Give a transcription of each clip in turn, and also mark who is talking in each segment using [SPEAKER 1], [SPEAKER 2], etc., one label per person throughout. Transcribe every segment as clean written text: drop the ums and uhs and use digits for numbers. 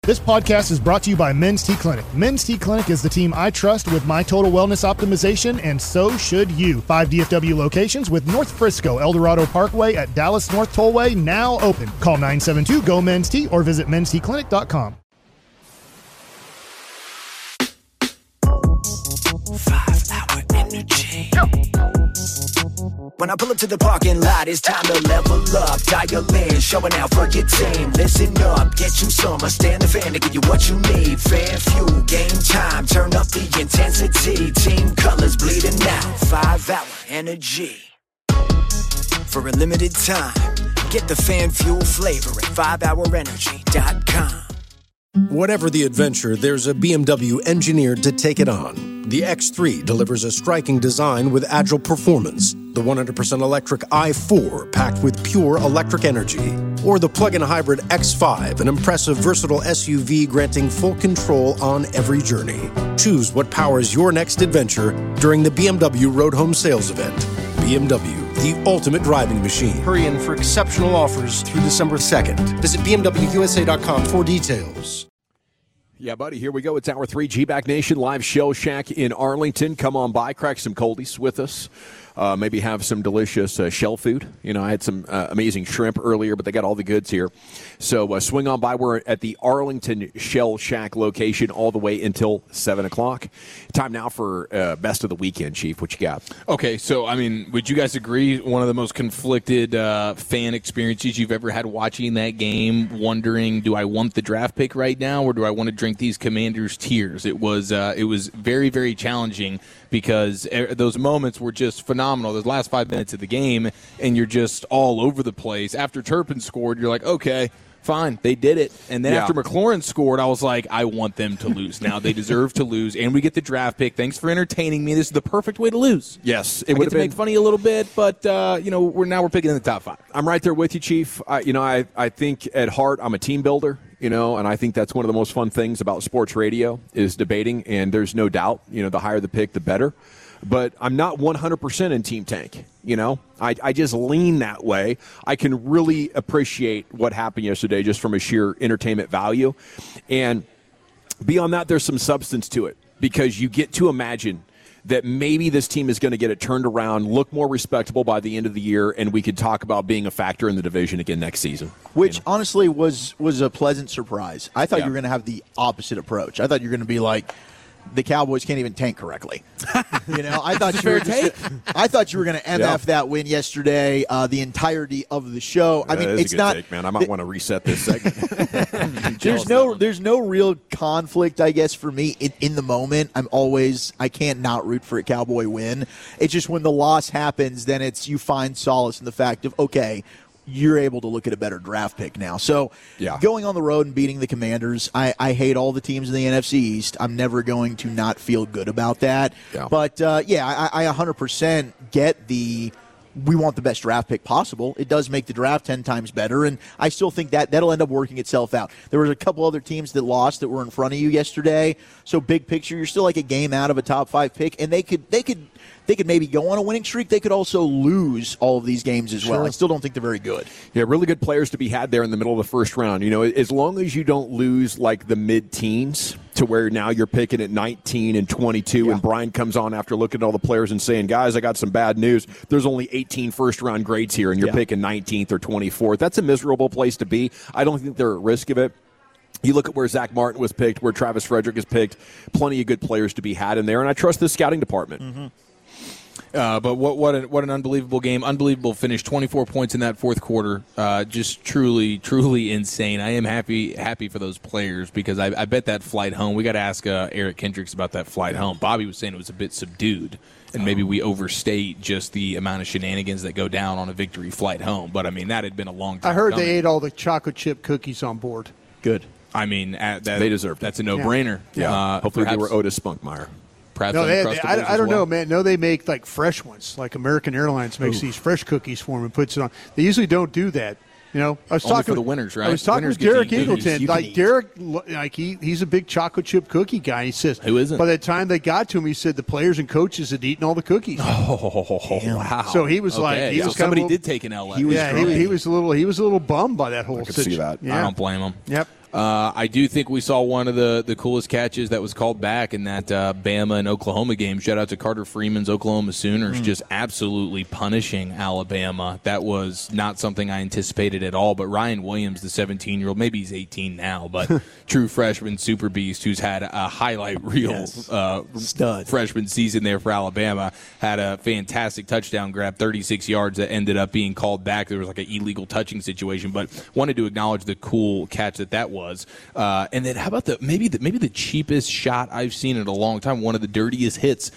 [SPEAKER 1] This podcast is brought to you by Men's T Clinic. Men's T Clinic is the team I trust with my total wellness optimization, and so should you. 5 DFW locations with North Frisco, Eldorado Parkway at Dallas North Tollway now open. Call 972-GO-MEN'S-T or visit mensteclinic.com.
[SPEAKER 2] 5-hour energy. When I pull up to the parking lot, it's time to level up. Dial in, showing out for your team. Listen up, get you some. I stand the fan to give you what you need. Fan fuel, game time, turn up the intensity. Team colors bleeding out. 5-hour energy. For a limited time, get the fan fuel flavor at 5hourenergy.com.
[SPEAKER 3] Whatever the adventure, there's a BMW engineered to take it on. The X3 delivers a striking design with agile performance. The 100% electric i4 packed with pure electric energy. Or the plug-in hybrid X5, an impressive versatile SUV granting full control on every journey. Choose what powers your next adventure during the BMW Road Home Sales Event. BMW, the ultimate driving machine. Hurry in for exceptional offers through December 2nd. Visit BMWUSA.com for details.
[SPEAKER 4] Yeah, buddy, here we go. It's Hour 3, G-Back Nation, live Shell Shack in Arlington. Come on by, crack some coldies with us. Maybe have some delicious shell food. You know, I had some amazing shrimp earlier, but they got all the goods here. So swing on by. We're at the Arlington Shell Shack location all the way until 7 o'clock. Time now for Best of the Weekend, Chief. What you got?
[SPEAKER 5] Okay, so, I mean, would you guys agree one of the most conflicted fan experiences you've ever had watching that game, wondering, do I want the draft pick right now or do I want to drink these Commanders tears? It was very, very challenging because those moments were just phenomenal. Those last 5 minutes of the game, and you're just all over the place. After Turpin scored, you're like, okay, fine, they did it. And then after McLaurin scored, I was like, I want them to lose. Now they deserve to lose, and we get the draft pick. Thanks for entertaining me. This is the perfect way to lose.
[SPEAKER 4] Yes,
[SPEAKER 5] it would make funny a little bit, but we're picking in the top 5.
[SPEAKER 4] I'm right there with you, Chief. I think at heart I'm a team builder. And I think that's one of the most fun things about sports radio is debating, and there's no doubt, the higher the pick, the better. But I'm not 100% in Team Tank, I just lean that way. I can really appreciate what happened yesterday just from a sheer entertainment value. And beyond that, there's some substance to it because you get to imagine that maybe this team is going to get it turned around, look more respectable by the end of the year, and we could talk about being a factor in the division again next season.
[SPEAKER 6] Which, honestly, was a pleasant surprise. I thought you were going to have the opposite approach. I thought you were going to be like, the Cowboys can't even tank correctly. I thought you were going to MF that win yesterday, the entirety of the show. I mean, it's not
[SPEAKER 4] take, man. I might want to reset this segment.
[SPEAKER 6] There's no real conflict, I guess, for me in the moment. I can't not root for a Cowboy win. It's just when the loss happens, then you find solace in the fact of, okay, you're able to look at a better draft pick now. So going on the road and beating the Commanders, I hate all the teams in the NFC East. I'm never going to not feel good about that. Yeah. But, I 100% get we want the best draft pick possible. It does make the draft 10 times better, and I still think that'll end up working itself out. There was a couple other teams that lost that were in front of you yesterday. So big picture, you're still like a game out of a top 5 pick, and they could maybe go on a winning streak. They could also lose all of these games as well. I still don't think they're very good.
[SPEAKER 4] Yeah, really good players to be had there in the middle of the first round. As long as you don't lose like the mid-teens to where now you're picking at 19 and 22, and Brian comes on after looking at all the players and saying, guys, I got some bad news. There's only 18 first-round grades here, and you're picking 19th or 24th. That's a miserable place to be. I don't think they're at risk of it. You look at where Zach Martin was picked, where Travis Frederick is picked, plenty of good players to be had in there, and I trust the scouting department.
[SPEAKER 5] Mm-hmm. But what an unbelievable game. Unbelievable finish. 24 points in that fourth quarter. Just truly insane. I am happy for those players because I bet that flight home, we got to ask Eric Kendricks about that flight home. Bobby was saying it was a bit subdued, and maybe we overstate just the amount of shenanigans that go down on a victory flight home. But, I mean, that had been a long time
[SPEAKER 7] I heard
[SPEAKER 5] coming.
[SPEAKER 7] They ate all the chocolate chip cookies on board.
[SPEAKER 6] Good.
[SPEAKER 5] I mean,
[SPEAKER 4] they deserve it.
[SPEAKER 5] That's a no-brainer.
[SPEAKER 4] Yeah. Hopefully they were Otis Spunkmeyer.
[SPEAKER 7] I don't know, man. No, they make like fresh ones. Like American Airlines makes these fresh cookies for them and puts it on. They usually don't do that. I was
[SPEAKER 5] Only
[SPEAKER 7] talking
[SPEAKER 5] for the winners, right?
[SPEAKER 7] I was talking with Derek Eagleton. Like Derek, he's a big chocolate chip cookie guy. He says,
[SPEAKER 5] who isn't?
[SPEAKER 7] By the time they got to him, he said the players and coaches had eaten all the cookies.
[SPEAKER 5] Oh, wow!
[SPEAKER 7] So he was like,
[SPEAKER 5] somebody did take an L.
[SPEAKER 7] He was a little bummed by that whole situation.
[SPEAKER 4] See that.
[SPEAKER 7] Yeah.
[SPEAKER 5] I don't blame him.
[SPEAKER 7] Yep.
[SPEAKER 5] I do think we saw one of the coolest catches that was called back in that Bama and Oklahoma game. Shout out to Carter Freeman's Oklahoma Sooners, just absolutely punishing Alabama. That was not something I anticipated at all. But Ryan Williams, the 17-year-old, maybe he's 18 now, but true freshman super beast who's had a highlight reel
[SPEAKER 6] stud
[SPEAKER 5] freshman season there for Alabama, had a fantastic touchdown grab, 36 yards that ended up being called back. There was like an illegal touching situation, but wanted to acknowledge the cool catch that was. And then how about maybe the cheapest shot I've seen in a long time, one of the dirtiest hits,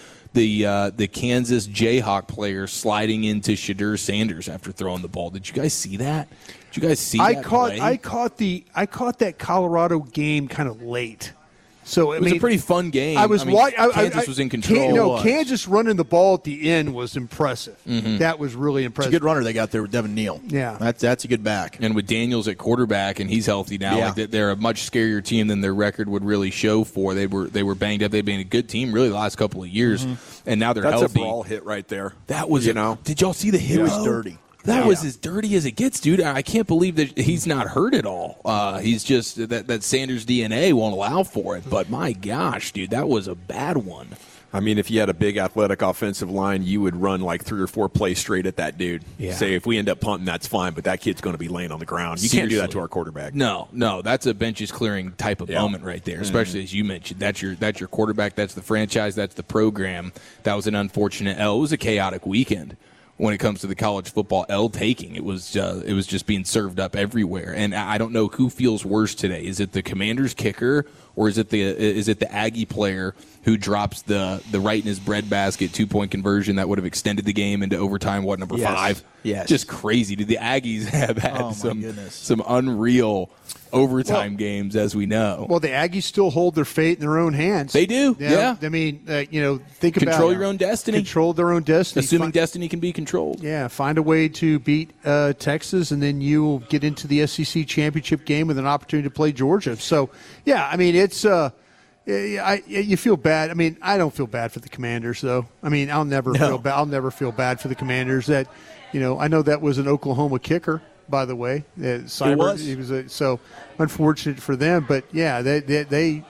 [SPEAKER 5] the Kansas Jayhawk player sliding into Shadur Sanders after throwing the ball. Did you guys see that? Did you guys see that play?
[SPEAKER 7] I caught that Colorado game kind of late. So
[SPEAKER 5] it was a pretty fun game. Kansas was in control.
[SPEAKER 7] Kansas running the ball at the end was impressive.
[SPEAKER 5] Mm-hmm.
[SPEAKER 7] That was really impressive.
[SPEAKER 6] It's a good runner they got there with Devin Neal.
[SPEAKER 7] Yeah,
[SPEAKER 6] that's a good back.
[SPEAKER 5] And with Daniels at quarterback, and he's healthy now, they're a much scarier team than their record would really show for. They were banged up. They've been a good team really the last couple of years, and now they're healthy.
[SPEAKER 4] That's a brawl hit right there.
[SPEAKER 5] That was Did y'all see the hit?
[SPEAKER 6] It was dirty.
[SPEAKER 5] That was as dirty as it gets, dude. I can't believe that he's not hurt at all. He's just that Sanders DNA won't allow for it. But my gosh, dude, that was a bad one.
[SPEAKER 4] I mean, if you had a big athletic offensive line, you would run like 3 or 4 plays straight at that dude.
[SPEAKER 5] Yeah.
[SPEAKER 4] Say, if we end up punting, that's fine, but that kid's going to be laying on the ground. You can't do that to our quarterback.
[SPEAKER 5] No, that's a benches clearing type of moment right there, especially as you mentioned. That's your quarterback. That's the franchise. That's the program. That was an unfortunate L. It was a chaotic weekend. When it comes to the college football L taking, it was just being served up everywhere, and I don't know who feels worse today. Is it the Commanders kicker, or is it the Aggie player who drops the right in his breadbasket 2-point conversion that would have extended the game into overtime? What, number 5?
[SPEAKER 6] Yes.
[SPEAKER 5] Just crazy. Did the Aggies have had some unreal overtime games, as we know?
[SPEAKER 7] Well, the Aggies still hold their fate in their own hands.
[SPEAKER 5] They do. Yeah.
[SPEAKER 7] I mean, think about
[SPEAKER 5] control your own destiny.
[SPEAKER 7] Control their own destiny.
[SPEAKER 5] Assuming destiny can be controlled.
[SPEAKER 7] Yeah. Find a way to beat Texas, and then you will get into the SEC championship game with an opportunity to play Georgia. So, yeah, I mean, it's you feel bad. I mean, I don't feel bad for the Commanders, though. I mean, I'll never feel bad. I'll never feel bad for the Commanders. That, I know that was an Oklahoma kicker, by the way.
[SPEAKER 6] Cyber,
[SPEAKER 7] it was. So unfortunate for them, but yeah, they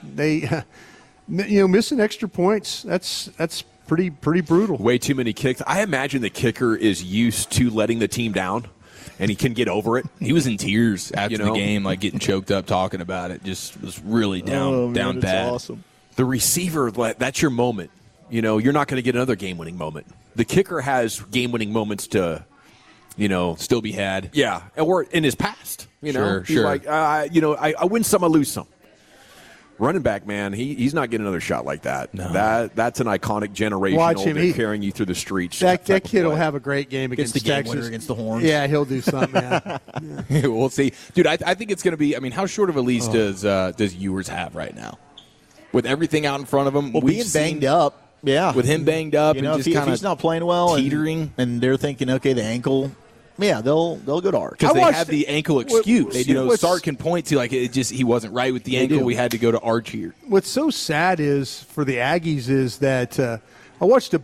[SPEAKER 7] missing extra points. That's pretty brutal.
[SPEAKER 4] Way too many kicks. I imagine the kicker is used to letting the team down, and he can get over it.
[SPEAKER 5] He was in tears after the game, like getting choked up talking about it. Just was really down bad.
[SPEAKER 6] Awesome.
[SPEAKER 4] The receiver, that's your moment. You're not going to get another game-winning moment. The kicker has game-winning moments to,
[SPEAKER 5] still be had.
[SPEAKER 4] Yeah, or in his past.
[SPEAKER 5] Sure.
[SPEAKER 4] He's like, I win some, I lose some. Running back, man, he's not getting another shot like that.
[SPEAKER 5] No.
[SPEAKER 4] That's an iconic generational.
[SPEAKER 7] Watch him.
[SPEAKER 4] They're carrying you through the streets.
[SPEAKER 7] That kid will have a great game against
[SPEAKER 6] the
[SPEAKER 7] Texas.
[SPEAKER 6] winner against the Horns.
[SPEAKER 7] Yeah, he'll do something. Yeah.
[SPEAKER 5] We'll see, dude. I think it's going to be. I mean, how short of a leash does Ewers have right now? With everything out in front of him,
[SPEAKER 6] being banged up. Yeah,
[SPEAKER 5] with him banged up, and just
[SPEAKER 6] if he's not playing well,
[SPEAKER 5] teetering,
[SPEAKER 6] and they're thinking, okay, the ankle. Yeah, they'll go to Arch
[SPEAKER 5] because they have the ankle excuse. Sark can point to he wasn't right with the ankle. We had to go to Arch here.
[SPEAKER 7] What's so sad is for the Aggies is that I watched a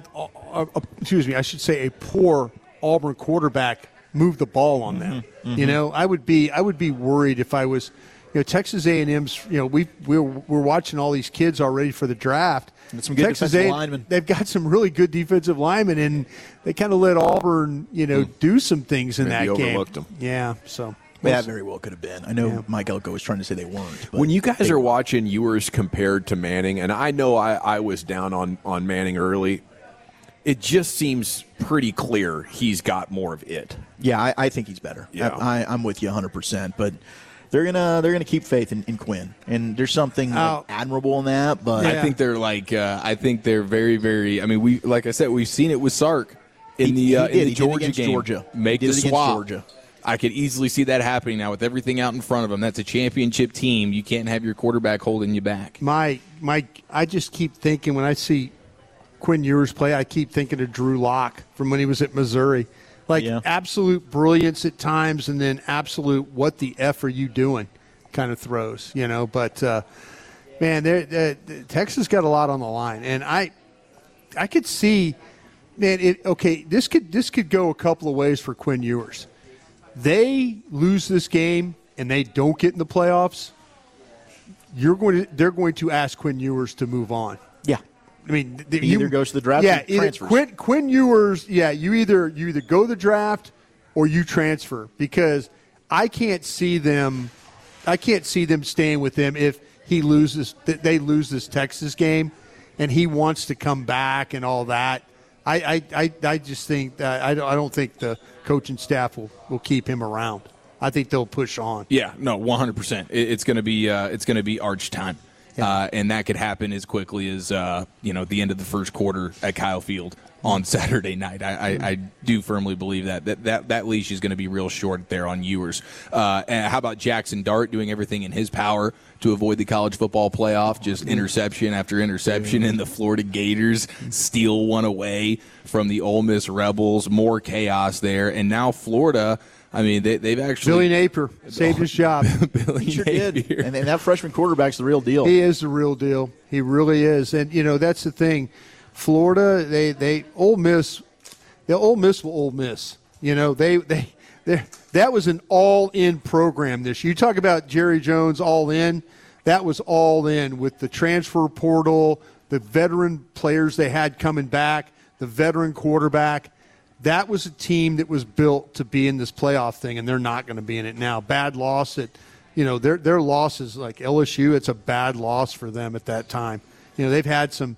[SPEAKER 7] poor Auburn quarterback move the ball on them. Mm-hmm. I would be worried if I was. Texas A&M's. We're watching all these kids already for the draft.
[SPEAKER 6] And some good defensive linemen.
[SPEAKER 7] They've got some really good defensive linemen, and they kind of let Auburn, do some things in that game.
[SPEAKER 4] Overlooked them.
[SPEAKER 7] Yeah, so
[SPEAKER 6] that very well could have been. I know Mike Elko was trying to say they weren't. But
[SPEAKER 4] when you guys are watching Ewers compared to Manning, and I know I was down on Manning early, it just seems pretty clear he's got more of it.
[SPEAKER 6] Yeah, I think he's better.
[SPEAKER 4] Yeah.
[SPEAKER 6] I'm with you 100%, but. They're gonna keep faith in Quinn, and there's something admirable in that. But
[SPEAKER 5] I think they're I think they're very, very. I mean, like I said, we've seen it with Sark in the Georgia game.
[SPEAKER 6] Georgia.
[SPEAKER 5] Make the swap.
[SPEAKER 6] Georgia.
[SPEAKER 5] I could easily see that happening now with everything out in front of them. That's a championship team. You can't have your quarterback holding you back.
[SPEAKER 7] I just keep thinking when I see Quinn Ewers play, I keep thinking of Drew Lock from when he was at Missouri. Absolute brilliance at times, and then absolute what the F are you doing kind of throws, But, man, Texas got a lot on the line. And I could see, man, this could go a couple of ways for Quinn Ewers. They lose this game, and they don't get in the playoffs, they're going to ask Quinn Ewers to move on.
[SPEAKER 6] Yeah.
[SPEAKER 7] I mean,
[SPEAKER 6] he either goes to the draft or transfers.
[SPEAKER 7] Quinn Ewers, you either go to the draft or you transfer, because I can't see them staying with him if they lose this Texas game and he wants to come back and all that. I just think that I don't think the coaching staff will keep him around. I think they'll push on.
[SPEAKER 5] Yeah, no, 100%. It's going to be Arch time. Yeah. And that could happen as quickly as the end of the first quarter at Kyle Field on Saturday night. I do firmly believe that leash is going to be real short there on Ewers. And how about Jackson Dart doing everything in his power to avoid the college football playoff? Just interception after interception, and the Florida Gators steal one away from the Ole Miss Rebels. More chaos there, and now Florida. I mean, they've actually...
[SPEAKER 7] Billy Napier saved his job.
[SPEAKER 6] He sure did. And that freshman quarterback's the real deal.
[SPEAKER 7] He is the real deal. He really is. And, that's the thing. Florida, Ole Miss will Ole Miss. That was an all-in program this year. You talk about Jerry Jones all-in. That was all-in with the transfer portal, the veteran players they had coming back, the veteran quarterback. That was a team that was built to be in this playoff thing, and they're not going to be in it now. Bad loss at, their losses like LSU. It's a bad loss for them at that time. They've had some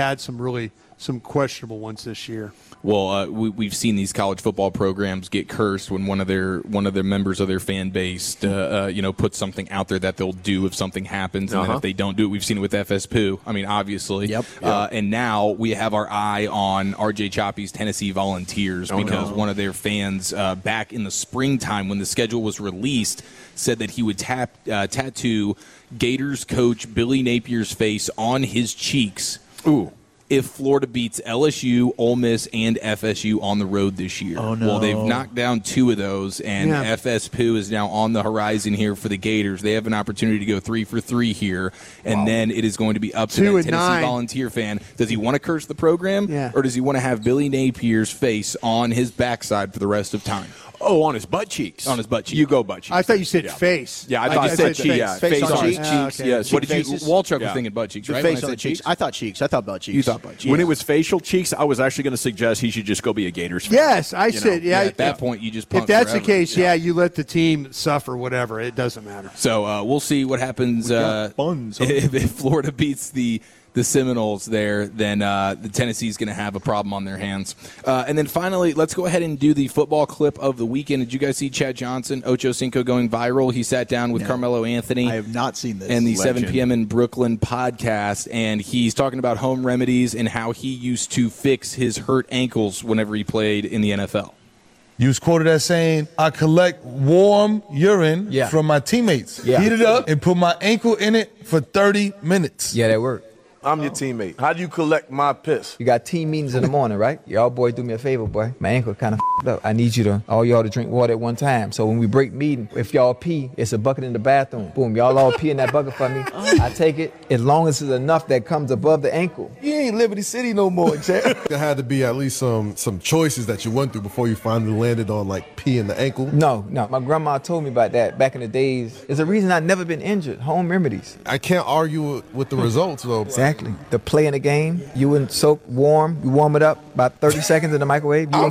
[SPEAKER 7] questionable ones this year.
[SPEAKER 5] Well, we've seen these college football programs get cursed when one of their members of their fan base, puts something out there that they'll do if something happens, and then if they don't do it, we've seen it with FSPU. I mean, obviously. Yep. And now we have our eye on R.J. Choppy's Tennessee Volunteers because one of their fans back in the springtime when the schedule was released said that he would tattoo Gators coach Billy Napier's face on his cheeks.
[SPEAKER 4] Ooh.
[SPEAKER 5] If Florida beats LSU, Ole Miss, and FSU on the road this year.
[SPEAKER 6] Oh, no.
[SPEAKER 5] Well, they've knocked down 2 of those, and FSPU is now on the horizon here for the Gators. They have an opportunity to go 3 for 3 here, and then it is going to be up to that Tennessee Volunteer fan. Does he want to curse the program, or does he want to have Billy Napier's face on his backside for the rest of time?
[SPEAKER 4] Oh, on his butt cheeks.
[SPEAKER 5] On his butt cheeks.
[SPEAKER 4] You go butt cheeks.
[SPEAKER 7] I thought you said face.
[SPEAKER 4] Yeah, I thought you said cheeks. Yeah, face on cheeks.
[SPEAKER 7] Okay.
[SPEAKER 4] Yes.
[SPEAKER 5] What did you? Walchuk was thinking butt cheeks, right?
[SPEAKER 6] Face on the cheeks. I thought cheeks. I thought butt cheeks.
[SPEAKER 5] You thought butt cheeks.
[SPEAKER 4] When it was facial cheeks, I was actually going to suggest he should just go be a Gators fan.
[SPEAKER 7] Yes, I said. Yeah,
[SPEAKER 5] at that point, you just punk
[SPEAKER 7] if that's
[SPEAKER 5] forever.
[SPEAKER 7] the case, you let the team suffer. Whatever, it doesn't matter.
[SPEAKER 5] So we'll see what happens if Florida beats the Seminoles there, then the Tennessee's going to have a problem on their hands. And then finally, let's go ahead and do the football clip of the weekend. Did you guys see Chad Johnson, Ocho Cinco, going viral? He sat down with Carmelo Anthony.
[SPEAKER 6] I have not seen this.
[SPEAKER 5] And the 7 p.m. in Brooklyn podcast, and he's talking about home remedies and how he used to fix his hurt ankles whenever he played in the NFL.
[SPEAKER 8] You was quoted as saying, I collect warm urine from my teammates, heat it up, and put my ankle in it for 30 minutes.
[SPEAKER 9] Yeah, that worked.
[SPEAKER 10] I'm your teammate. How do you collect my piss?
[SPEAKER 9] You got team meetings in the morning, right? Y'all boy do me a favor, boy. My ankle kind of up. I need all y'all to drink water at one time. So when we break meeting, if y'all pee, it's a bucket in the bathroom. Boom, y'all all pee in that bucket for me. I take it as long as it's enough that comes above the ankle.
[SPEAKER 8] You ain't Liberty City no more, Chad. There had to be at least some choices that you went through before you finally landed on, like, pee in the ankle.
[SPEAKER 9] No. My grandma told me about that back in the days. It's a reason I've never been injured. Home remedies.
[SPEAKER 8] I can't argue with the results, though.
[SPEAKER 9] Exactly. The play in the game, you wouldn't soak warm. You warm it up about 30 seconds in the microwave. You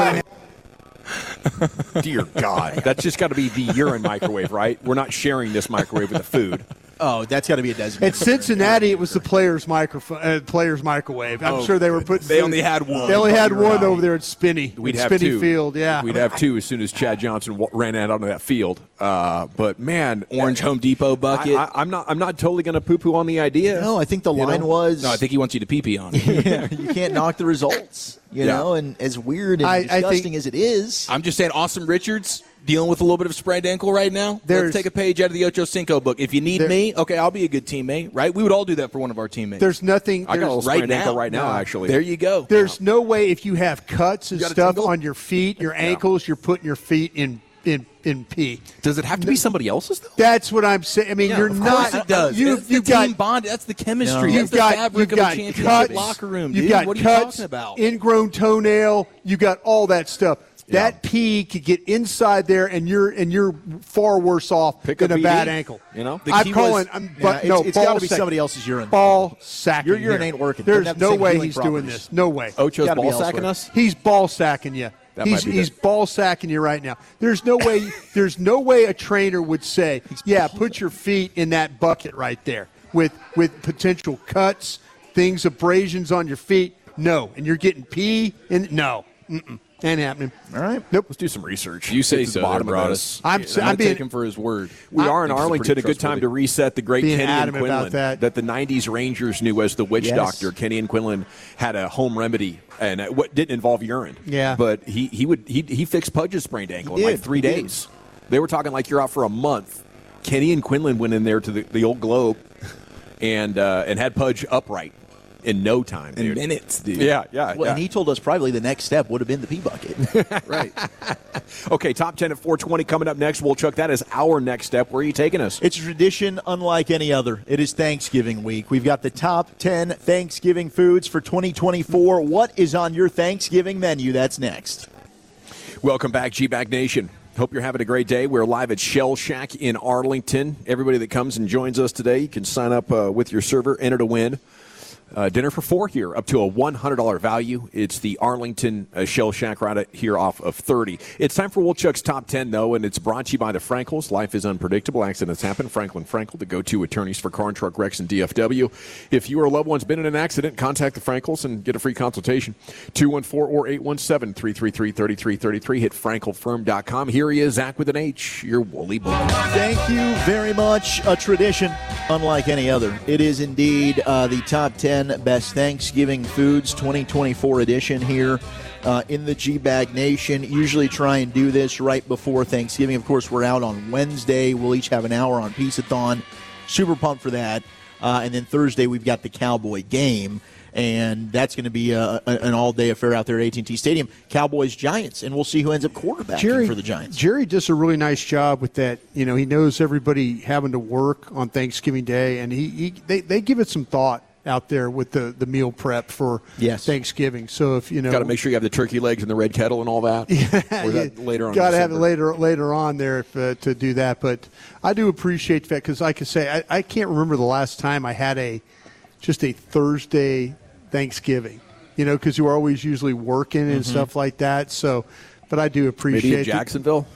[SPEAKER 4] Dear God. That's just got to be the urine microwave, right? We're not sharing this microwave with the food.
[SPEAKER 6] Oh, that's got to be a designated.
[SPEAKER 7] At Cincinnati, it was the players' microwave. I'm sure they were putting.
[SPEAKER 5] They only had one.
[SPEAKER 7] They only had one over there at Spinney.
[SPEAKER 4] We'd have
[SPEAKER 7] Spinney
[SPEAKER 4] two.
[SPEAKER 7] Field. Yeah,
[SPEAKER 4] we'd have 2 as soon as Chad Johnson ran out onto that field. But man,
[SPEAKER 5] orange Home Depot bucket.
[SPEAKER 4] I'm not totally going to poo-poo on the idea.
[SPEAKER 6] No, I think the line was.
[SPEAKER 5] No, I think he wants you to pee on it.
[SPEAKER 6] Yeah, you can't knock the results. You know, and as weird and disgusting as it is,
[SPEAKER 5] I'm just saying, Austin Richards dealing with a little bit of sprained ankle right now. Let's take a page out of the Ocho Cinco book. If you need me, okay, I'll be a good teammate, right? We would all do that for one of our teammates.
[SPEAKER 7] There's nothing.
[SPEAKER 4] I got a little sprained ankle right now, actually.
[SPEAKER 5] There you go.
[SPEAKER 7] There's no way if you have cuts and stuff on your feet, your ankles, you're putting your feet in pee.
[SPEAKER 4] Does it have to be somebody else's, though?
[SPEAKER 7] That's what I'm saying. I mean, you're
[SPEAKER 5] of
[SPEAKER 7] not.
[SPEAKER 5] Course it does.
[SPEAKER 7] You've
[SPEAKER 5] the
[SPEAKER 7] got
[SPEAKER 5] team bond. That's the chemistry.
[SPEAKER 7] You've
[SPEAKER 5] That's the fabric of a championship
[SPEAKER 7] cuts,
[SPEAKER 5] locker room.
[SPEAKER 7] You've
[SPEAKER 5] Dude.
[SPEAKER 7] got
[SPEAKER 5] What are
[SPEAKER 7] cuts,
[SPEAKER 5] you talking about?
[SPEAKER 7] ingrown toenail. You got all that stuff. That pee could get inside there, and you're far worse off than a bad ankle. I'm calling.
[SPEAKER 6] It's got to be somebody else's urine.
[SPEAKER 7] Ball sacking.
[SPEAKER 6] Your urine ain't working.
[SPEAKER 7] There's no way he's doing this. No way.
[SPEAKER 4] Ocho's ball sacking us.
[SPEAKER 7] He's ball sacking you. He's ball sacking you right now. There's no way. There's no way a trainer would say, "Yeah, put your feet in that bucket right there with potential cuts, things, abrasions on your feet." No, and you're getting pee. And no, ain't happening.
[SPEAKER 6] All right,
[SPEAKER 4] nope. Let's do some research.
[SPEAKER 5] You say so. I'm being take him for his word.
[SPEAKER 4] We are in Arlington. A good time to reset the great Kenny Quinlan
[SPEAKER 7] that
[SPEAKER 4] the '90s Rangers knew as the witch doctor. Kenny Quinlan had a home remedy, and what didn't involve urine.
[SPEAKER 7] Yeah,
[SPEAKER 4] but he fixed Pudge's sprained ankle in like 3 days. They were talking like you're out for a month. Kenny Quinlan went in there to the old Globe and had Pudge upright. In no time, dude.
[SPEAKER 5] In minutes, dude.
[SPEAKER 4] Yeah.
[SPEAKER 6] And he told us privately the next step would have been the pee bucket.
[SPEAKER 4] Right. Okay, top 10 at 420 coming up next. Chuck, that is our next step. Where are you taking us?
[SPEAKER 6] It's a tradition unlike any other. It is Thanksgiving week. We've got the top 10 Thanksgiving foods for 2024. What is on your Thanksgiving menu? That's next.
[SPEAKER 4] Welcome back, G-Bag Nation. Hope you're having a great day. We're live at Shell Shack in Arlington. Everybody that comes and joins us today, you can sign up with your server, enter to win. Dinner for 4 here, up to a $100 value. It's the Arlington Shell Shack right here off of 30. It's time for Wolchuk's Top 10, though, and it's brought to you by the Frankels. Life is unpredictable. Accidents happen. Franklin Frankel, the go-to attorneys for car and truck wrecks in DFW. If you or a loved one's been in an accident, contact the Frankels and get a free consultation. 214 or 817-333-3333. Hit frankelfirm.com. Here he is, Zach with an H, your woolly boy.
[SPEAKER 6] Thank you very much. A tradition unlike any other. It is indeed the top 10 best Thanksgiving foods 2024 edition here in the G-Bag Nation. Usually try and do this right before Thanksgiving. Of course, we're out on Wednesday. We'll each have an hour on Pizzathon. Super pumped for that. And then Thursday, we've got the Cowboy game. And that's going to be an all-day affair out there at AT&T Stadium. Cowboys-Giants, and we'll see who ends up quarterbacking for the Giants.
[SPEAKER 7] Jerry does a really nice job with that. He knows everybody having to work on Thanksgiving Day, and they give it some thought out there with the meal prep for Thanksgiving. So if
[SPEAKER 4] got to make sure you have the turkey legs in the red kettle and all that. Or that later on.
[SPEAKER 7] Got to have it later on there to do that. But I do appreciate that because, like I say, I can't remember the last time I had just a Thursday Thanksgiving. Because you were always usually working and stuff like that. So, but I do appreciate
[SPEAKER 4] maybe in Jacksonville.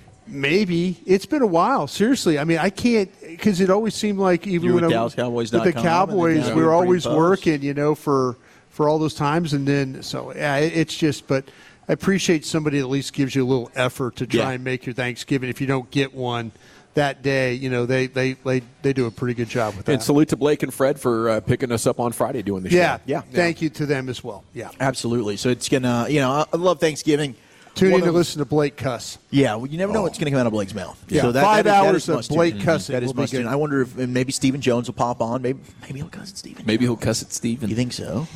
[SPEAKER 7] Maybe. It's been a while. Seriously. I mean, I can't – because it always seemed like even when with the Cowboys, we were always working, for all those times. And then – so, yeah, it's just – but I appreciate somebody that at least gives you a little effort to try and make your Thanksgiving. If you don't get one that day, they do a pretty good job with that.
[SPEAKER 4] And salute to Blake and Fred for picking us up on Friday doing the show.
[SPEAKER 7] Yeah. Thank you to them as well. Yeah.
[SPEAKER 6] Absolutely. So it's going to – I love Thanksgiving.
[SPEAKER 7] Tune in to listen to Blake cuss.
[SPEAKER 6] Yeah, well, you never know what's going to come out of Blake's mouth.
[SPEAKER 7] Yeah,
[SPEAKER 6] so
[SPEAKER 7] 5 hours of Blake cussing.
[SPEAKER 6] That is must. I wonder if maybe Stephen Jones will pop on. Maybe he'll cuss at Stephen.
[SPEAKER 5] Maybe he'll cuss at Stephen.
[SPEAKER 6] You think so?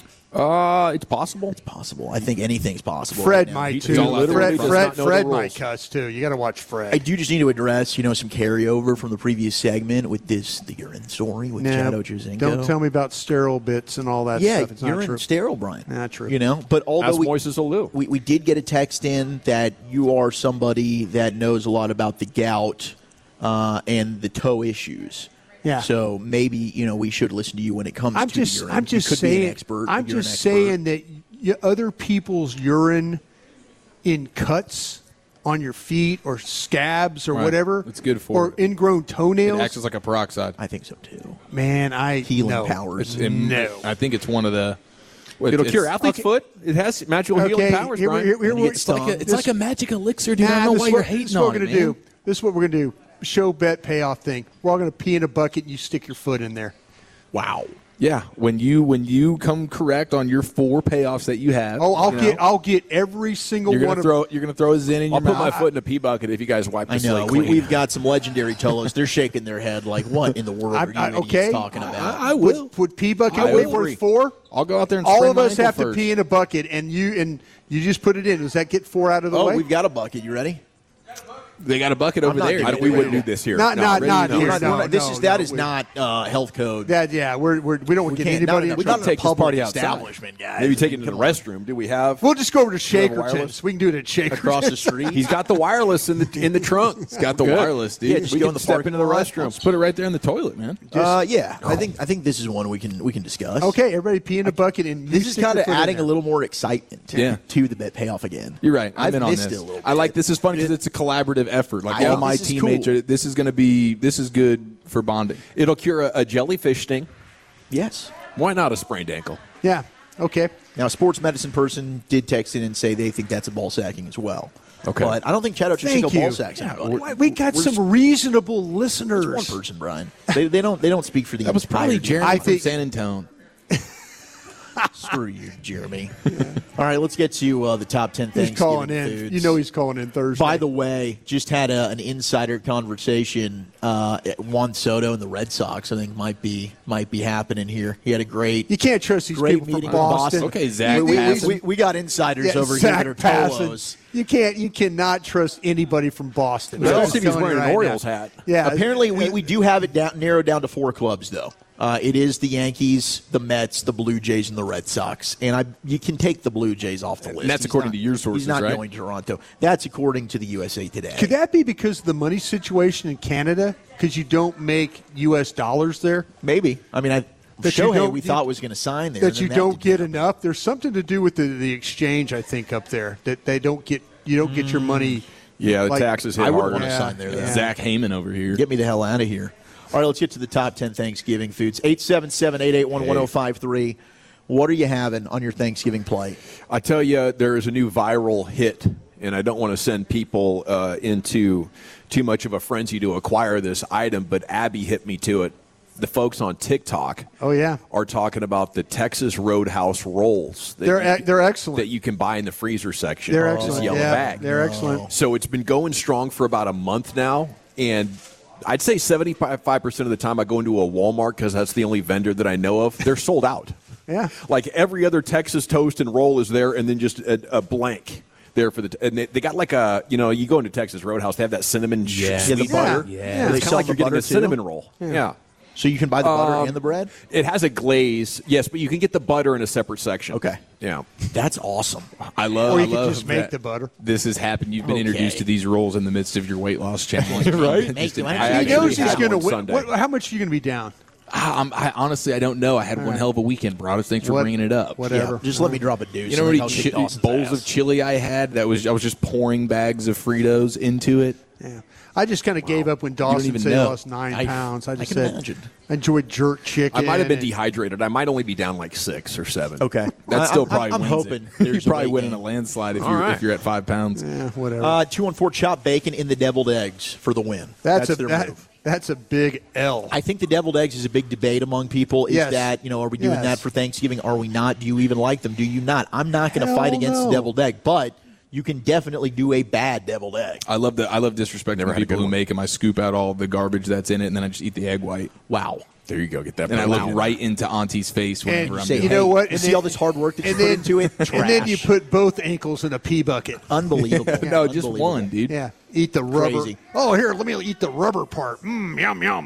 [SPEAKER 4] It's possible.
[SPEAKER 6] It's possible. I think anything's possible.
[SPEAKER 7] Fred
[SPEAKER 6] right
[SPEAKER 7] might too. Fred might cuss too. You got to watch Fred.
[SPEAKER 6] I do just need to address, some carryover from the previous segment with the urine story with Chad Ochocinco.
[SPEAKER 7] Don't tell me about sterile bits and all that stuff. It's
[SPEAKER 6] urine
[SPEAKER 7] not true.
[SPEAKER 6] Sterile, Brian.
[SPEAKER 7] Not true.
[SPEAKER 6] But although
[SPEAKER 4] we
[SPEAKER 6] did get a text in that you are somebody that knows a lot about the gout and the toe issues.
[SPEAKER 7] Yeah.
[SPEAKER 6] So maybe we should listen to you when it comes to the urine.
[SPEAKER 7] I'm just saying. I'm just saying that other people's urine in cuts on your feet or scabs or whatever.
[SPEAKER 5] It's good for
[SPEAKER 7] or ingrown toenails.
[SPEAKER 5] It acts as like a peroxide.
[SPEAKER 6] I think so too.
[SPEAKER 7] Man,
[SPEAKER 6] healing powers.
[SPEAKER 5] No, I think it's one of the.
[SPEAKER 4] It'll cure athlete's foot. It has magical healing powers, Brian.
[SPEAKER 5] It's like a magic elixir, dude. I don't know why you're hating on it, man.
[SPEAKER 7] This is what we're going to do. Show, bet, payoff thing. We're all going to pee in a bucket and you stick your foot in there.
[SPEAKER 5] Wow. Yeah, when you come correct on your 4 payoffs that you have.
[SPEAKER 7] Oh, I'll get every single one of them.
[SPEAKER 5] You're going to throw a Zen in your mouth.
[SPEAKER 4] I'll put my foot in a pee bucket if you guys wipe the slate clean.
[SPEAKER 6] We've got some legendary Tolos. They're shaking their head like, what in the world are you idiots talking about?
[SPEAKER 5] I will.
[SPEAKER 7] Would pee bucket weigh worth 4?
[SPEAKER 5] I'll go out there and
[SPEAKER 7] all of us have to pee in a bucket, and you just put it in. Does that get 4 out of the way?
[SPEAKER 6] Oh, we've got a bucket. You ready?
[SPEAKER 5] They got a bucket over there.
[SPEAKER 4] We wouldn't do this here.
[SPEAKER 7] Not here.
[SPEAKER 6] That is not health code.
[SPEAKER 7] We don't want to get anybody.
[SPEAKER 6] We're not
[SPEAKER 4] take
[SPEAKER 6] a public
[SPEAKER 4] this party
[SPEAKER 6] establishment, guys.
[SPEAKER 4] Maybe take it to the restroom. Do we have?
[SPEAKER 7] We'll just go over to
[SPEAKER 4] wireless?
[SPEAKER 7] Shakerton's. We can do it at Shakerton's.
[SPEAKER 6] Across the street.
[SPEAKER 4] He's got the wireless in the trunk.
[SPEAKER 5] He's got the
[SPEAKER 4] Good.
[SPEAKER 5] wireless, dude.
[SPEAKER 6] Yeah, just
[SPEAKER 4] we
[SPEAKER 6] go
[SPEAKER 4] can
[SPEAKER 6] in the
[SPEAKER 4] step
[SPEAKER 6] parking
[SPEAKER 4] into the
[SPEAKER 6] lot.
[SPEAKER 4] restroom.
[SPEAKER 5] Let's put it right there in the toilet, man.
[SPEAKER 6] I think this is one we can discuss.
[SPEAKER 7] Okay, everybody pee in a bucket. And
[SPEAKER 6] This is kind of adding a little more excitement to the bet payoff again.
[SPEAKER 5] You're right.
[SPEAKER 6] I've
[SPEAKER 5] in on
[SPEAKER 6] missed
[SPEAKER 5] this.
[SPEAKER 6] it a little bit.
[SPEAKER 5] I like this is fun because it's a collaborative effort. Like all my
[SPEAKER 6] this is
[SPEAKER 5] teammates
[SPEAKER 6] cool.
[SPEAKER 5] are. This is good for bonding.
[SPEAKER 4] It'll cure a jellyfish sting.
[SPEAKER 6] Yes.
[SPEAKER 4] Why not a sprained ankle?
[SPEAKER 7] Yeah. Okay.
[SPEAKER 6] Now, a sports medicine person did text in and say they think that's a ball sacking as well.
[SPEAKER 4] Okay.
[SPEAKER 6] But I don't think Chad Ochocinco
[SPEAKER 7] Thank you.
[SPEAKER 6] ball sacks anybody.
[SPEAKER 7] We got some reasonable listeners.
[SPEAKER 6] It's one person, Brian. They don't speak for the
[SPEAKER 5] That was probably
[SPEAKER 6] entire
[SPEAKER 5] Jeremy
[SPEAKER 7] I
[SPEAKER 5] from
[SPEAKER 7] think-
[SPEAKER 5] San Antonio.
[SPEAKER 6] Screw you, Jeremy. All right, let's get to the top 10
[SPEAKER 7] He's
[SPEAKER 6] Thanksgiving
[SPEAKER 7] calling in.
[SPEAKER 6] foods.
[SPEAKER 7] You know he's calling in Thursday.
[SPEAKER 6] By the way, just had an insider conversation. Juan Soto and the Red Sox, I think, might be happening here. He had a great
[SPEAKER 7] you can't trust these
[SPEAKER 6] great
[SPEAKER 7] people
[SPEAKER 6] meeting
[SPEAKER 7] from
[SPEAKER 6] in
[SPEAKER 7] Boston.
[SPEAKER 5] Okay, Zach
[SPEAKER 6] We
[SPEAKER 5] Passan.
[SPEAKER 6] got insiders
[SPEAKER 7] Yeah,
[SPEAKER 6] over
[SPEAKER 7] Zach
[SPEAKER 6] here that are
[SPEAKER 7] Passan.
[SPEAKER 6] Tolos.
[SPEAKER 7] You cannot trust anybody from Boston.
[SPEAKER 4] No,
[SPEAKER 7] I'm
[SPEAKER 4] if he's
[SPEAKER 7] telling you
[SPEAKER 4] wearing an
[SPEAKER 7] right
[SPEAKER 4] Orioles
[SPEAKER 7] now.
[SPEAKER 4] hat.
[SPEAKER 7] Yeah.
[SPEAKER 6] Apparently, we do have it narrowed down to 4 clubs, though. It is the Yankees, the Mets, the Blue Jays, and the Red Sox. And you can take the Blue Jays off the list.
[SPEAKER 5] And that's according to your sources,
[SPEAKER 6] He's not
[SPEAKER 5] right?
[SPEAKER 6] going to Toronto. That's according to the USA Today.
[SPEAKER 7] Could that be because of the money situation in Canada? Because you don't make U.S. dollars there?
[SPEAKER 6] Maybe. I mean,
[SPEAKER 7] That you
[SPEAKER 6] Shohei
[SPEAKER 7] don't-
[SPEAKER 6] we thought was going to sign there.
[SPEAKER 7] That
[SPEAKER 6] and then
[SPEAKER 7] you don't get enough? There's something to do with the exchange, I think, up there. That they don't get you don't get your money.
[SPEAKER 4] Yeah, the
[SPEAKER 7] Like,
[SPEAKER 4] taxes hit
[SPEAKER 6] I wouldn't
[SPEAKER 4] harder.
[SPEAKER 6] want to sign there. though.
[SPEAKER 5] Zach Heyman over here.
[SPEAKER 6] Get me the hell out of here. All right, let's get to the top 10 Thanksgiving foods. 877-881-1053. What are you having on your Thanksgiving plate?
[SPEAKER 4] I tell you, there is a new viral hit, and I don't want to send people into too much of a frenzy to acquire this item, but Abby hit me to it. The folks on TikTok are talking about the Texas Roadhouse rolls.
[SPEAKER 7] They're excellent.
[SPEAKER 4] That you can buy in the freezer section.
[SPEAKER 7] They're
[SPEAKER 4] This
[SPEAKER 7] excellent.
[SPEAKER 4] yellow
[SPEAKER 7] Yeah,
[SPEAKER 4] bag.
[SPEAKER 7] they're excellent.
[SPEAKER 4] So it's been going strong for about a month now, and I'd say 75% of the time I go into a Walmart because that's the only vendor that I know of. They're sold out.
[SPEAKER 7] Yeah.
[SPEAKER 4] Like every other Texas toast and roll is there, and then just a blank there for and they got like a, you go into Texas Roadhouse, they have that cinnamon sweet butter.
[SPEAKER 6] Yeah.
[SPEAKER 4] It's
[SPEAKER 6] They
[SPEAKER 4] kind
[SPEAKER 6] sell
[SPEAKER 4] of like
[SPEAKER 6] the
[SPEAKER 4] you're getting
[SPEAKER 6] butter
[SPEAKER 4] a
[SPEAKER 6] too?
[SPEAKER 4] cinnamon roll. Yeah.
[SPEAKER 6] So you can buy the butter and the bread?
[SPEAKER 4] It has a glaze, yes, but you can get the butter in a separate section.
[SPEAKER 6] Okay.
[SPEAKER 4] Yeah.
[SPEAKER 6] That's awesome.
[SPEAKER 5] I love.
[SPEAKER 7] Or you
[SPEAKER 5] I
[SPEAKER 7] could
[SPEAKER 5] love
[SPEAKER 7] just make
[SPEAKER 5] that
[SPEAKER 7] the butter.
[SPEAKER 5] This has happened. You've been
[SPEAKER 6] Okay.
[SPEAKER 5] introduced to these rolls in the midst of your weight loss challenge,
[SPEAKER 4] Right?
[SPEAKER 5] Just
[SPEAKER 6] Thank you.
[SPEAKER 5] an-
[SPEAKER 6] I
[SPEAKER 4] I
[SPEAKER 7] He knows
[SPEAKER 4] actually
[SPEAKER 7] he's
[SPEAKER 4] had
[SPEAKER 7] going to
[SPEAKER 4] one
[SPEAKER 7] win.
[SPEAKER 4] Sunday.
[SPEAKER 7] How much are you going to be down?
[SPEAKER 5] I honestly, I don't know. I had one hell of a weekend, Broadus. Thanks for
[SPEAKER 7] What-
[SPEAKER 5] bringing it up.
[SPEAKER 7] Whatever.
[SPEAKER 6] Yeah, just let me drop a deuce.
[SPEAKER 5] You know how
[SPEAKER 6] and
[SPEAKER 5] many
[SPEAKER 6] I'll kick Dawson's
[SPEAKER 5] bowls
[SPEAKER 6] ass.
[SPEAKER 5] of chili I had? I was just pouring bags of Fritos into it.
[SPEAKER 7] Yeah. I just kind of gave up when Dawson
[SPEAKER 5] even
[SPEAKER 7] said he
[SPEAKER 5] know.
[SPEAKER 7] lost 9
[SPEAKER 6] I-
[SPEAKER 7] pounds. I
[SPEAKER 6] I
[SPEAKER 7] just
[SPEAKER 6] can
[SPEAKER 7] said
[SPEAKER 6] imagine.
[SPEAKER 7] I enjoyed jerk chicken.
[SPEAKER 4] I might have been
[SPEAKER 7] and-
[SPEAKER 4] dehydrated. I might only be down like 6 or 7.
[SPEAKER 6] Okay.
[SPEAKER 5] That still probably
[SPEAKER 6] I'm
[SPEAKER 5] wins
[SPEAKER 6] hoping
[SPEAKER 5] it.
[SPEAKER 6] there's
[SPEAKER 5] You're
[SPEAKER 6] a
[SPEAKER 5] probably
[SPEAKER 6] weight
[SPEAKER 5] winning a
[SPEAKER 6] gain.
[SPEAKER 5] landslide if
[SPEAKER 4] All
[SPEAKER 5] you're
[SPEAKER 4] right.
[SPEAKER 5] if you're at 5 pounds.
[SPEAKER 7] Yeah, whatever.
[SPEAKER 6] 214 chopped bacon in the deviled eggs for the win. That's their move.
[SPEAKER 7] That's a big L.
[SPEAKER 6] I think the deviled eggs is a big debate among people. Is
[SPEAKER 7] Yes.
[SPEAKER 6] that, are we doing
[SPEAKER 7] Yes.
[SPEAKER 6] that for Thanksgiving? Are we not? Do you even like them? Do you not? I'm not going to
[SPEAKER 7] Hell
[SPEAKER 6] fight against
[SPEAKER 7] no.
[SPEAKER 6] the deviled egg, but you can definitely do a bad deviled egg.
[SPEAKER 5] I love disrespecting
[SPEAKER 4] Never
[SPEAKER 5] the
[SPEAKER 4] had a
[SPEAKER 5] people
[SPEAKER 4] good
[SPEAKER 5] who
[SPEAKER 4] one.
[SPEAKER 5] make them. I scoop out all the garbage that's in it, and then I just eat the egg white.
[SPEAKER 6] Wow.
[SPEAKER 4] There you go. Get that.
[SPEAKER 5] And I
[SPEAKER 4] brown.
[SPEAKER 5] look right into Auntie's face whenever I'm
[SPEAKER 6] Say,
[SPEAKER 5] doing
[SPEAKER 7] you
[SPEAKER 5] it.
[SPEAKER 7] know what?
[SPEAKER 6] You
[SPEAKER 7] And
[SPEAKER 6] see
[SPEAKER 7] then-
[SPEAKER 6] all this hard work that you
[SPEAKER 7] and
[SPEAKER 6] put
[SPEAKER 7] then,
[SPEAKER 6] into it? Trash.
[SPEAKER 7] and then you put both ankles in a pea bucket.
[SPEAKER 6] Unbelievable.
[SPEAKER 5] No, just
[SPEAKER 6] Unbelievable.
[SPEAKER 5] one, dude.
[SPEAKER 7] Yeah. Eat the rubber.
[SPEAKER 6] Crazy.
[SPEAKER 7] Oh, here, let me eat the rubber part. Yum, yum.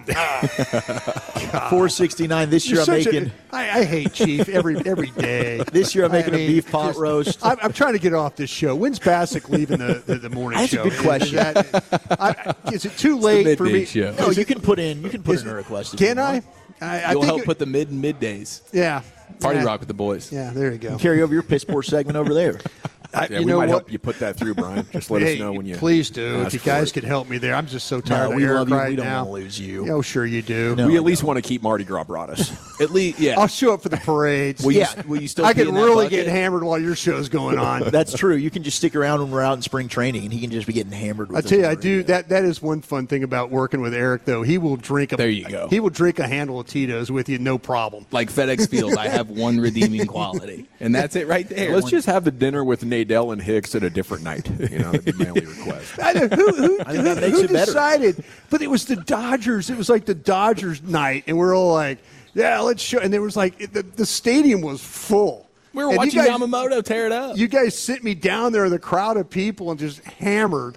[SPEAKER 6] 469 this year. I'm making.
[SPEAKER 7] I hate Chief every day.
[SPEAKER 6] This year I'm making
[SPEAKER 7] I
[SPEAKER 6] a
[SPEAKER 7] mean,
[SPEAKER 6] beef pot
[SPEAKER 7] just-
[SPEAKER 6] roast.
[SPEAKER 7] I'm trying to get off this show. When's Bassick leaving the morning
[SPEAKER 6] That's a
[SPEAKER 7] show?
[SPEAKER 6] good question.
[SPEAKER 7] Is it too late for me?
[SPEAKER 5] midday show.
[SPEAKER 6] No, you can put in a request. if
[SPEAKER 7] Can
[SPEAKER 6] you
[SPEAKER 7] I?
[SPEAKER 6] want.
[SPEAKER 7] I
[SPEAKER 5] You'll
[SPEAKER 7] think
[SPEAKER 5] help put the middays.
[SPEAKER 7] yeah.
[SPEAKER 5] Party
[SPEAKER 7] yeah.
[SPEAKER 5] rock with the boys.
[SPEAKER 7] Yeah, there you go.
[SPEAKER 6] Carry over your piss poor segment over there.
[SPEAKER 4] Yeah,
[SPEAKER 7] you
[SPEAKER 4] we
[SPEAKER 7] know
[SPEAKER 4] might
[SPEAKER 7] what?
[SPEAKER 4] help you put that through, Brian. Just let
[SPEAKER 7] Hey,
[SPEAKER 4] us know when you.
[SPEAKER 7] please do.
[SPEAKER 4] ask
[SPEAKER 7] If you
[SPEAKER 4] for
[SPEAKER 7] guys
[SPEAKER 4] it.
[SPEAKER 7] could help me there, I'm just so tired of
[SPEAKER 6] we
[SPEAKER 7] Eric
[SPEAKER 6] love you.
[SPEAKER 7] right
[SPEAKER 6] We don't
[SPEAKER 7] now.
[SPEAKER 6] want to lose you.
[SPEAKER 7] Oh, sure you do.
[SPEAKER 6] No.
[SPEAKER 4] We at least want to keep Mardi Gras brought us.
[SPEAKER 5] At least, yeah.
[SPEAKER 7] I'll show up for the parades.
[SPEAKER 5] Will you,
[SPEAKER 6] Yeah.
[SPEAKER 5] will you still
[SPEAKER 7] I
[SPEAKER 5] pee
[SPEAKER 7] can
[SPEAKER 5] in that
[SPEAKER 7] really
[SPEAKER 5] bucket?
[SPEAKER 7] get hammered while your show's going on.
[SPEAKER 6] That's true. You can just stick around when we're out in spring training, and he can just be getting hammered. With
[SPEAKER 7] I tell you,
[SPEAKER 6] us.
[SPEAKER 7] I do. That is one fun thing about working with Eric, though. He will drink a.
[SPEAKER 5] There you go.
[SPEAKER 7] He will drink a handle of Tito's with you, no problem.
[SPEAKER 5] Like FedEx Field, I have one redeeming quality, and that's it right there.
[SPEAKER 4] Let's just have the dinner with Nadell and Hicks at a different night. That'd be my only request.
[SPEAKER 7] I know, who
[SPEAKER 6] I think that makes it better.
[SPEAKER 7] decided? But it was the Dodgers. It was like the Dodgers night, and we're all like, "Yeah, let's show." And there was like the stadium was full.
[SPEAKER 5] we were
[SPEAKER 7] And
[SPEAKER 5] watching
[SPEAKER 7] you guys,
[SPEAKER 5] Yamamoto tear it up.
[SPEAKER 7] You guys sit me down there in the crowd of people and just hammered.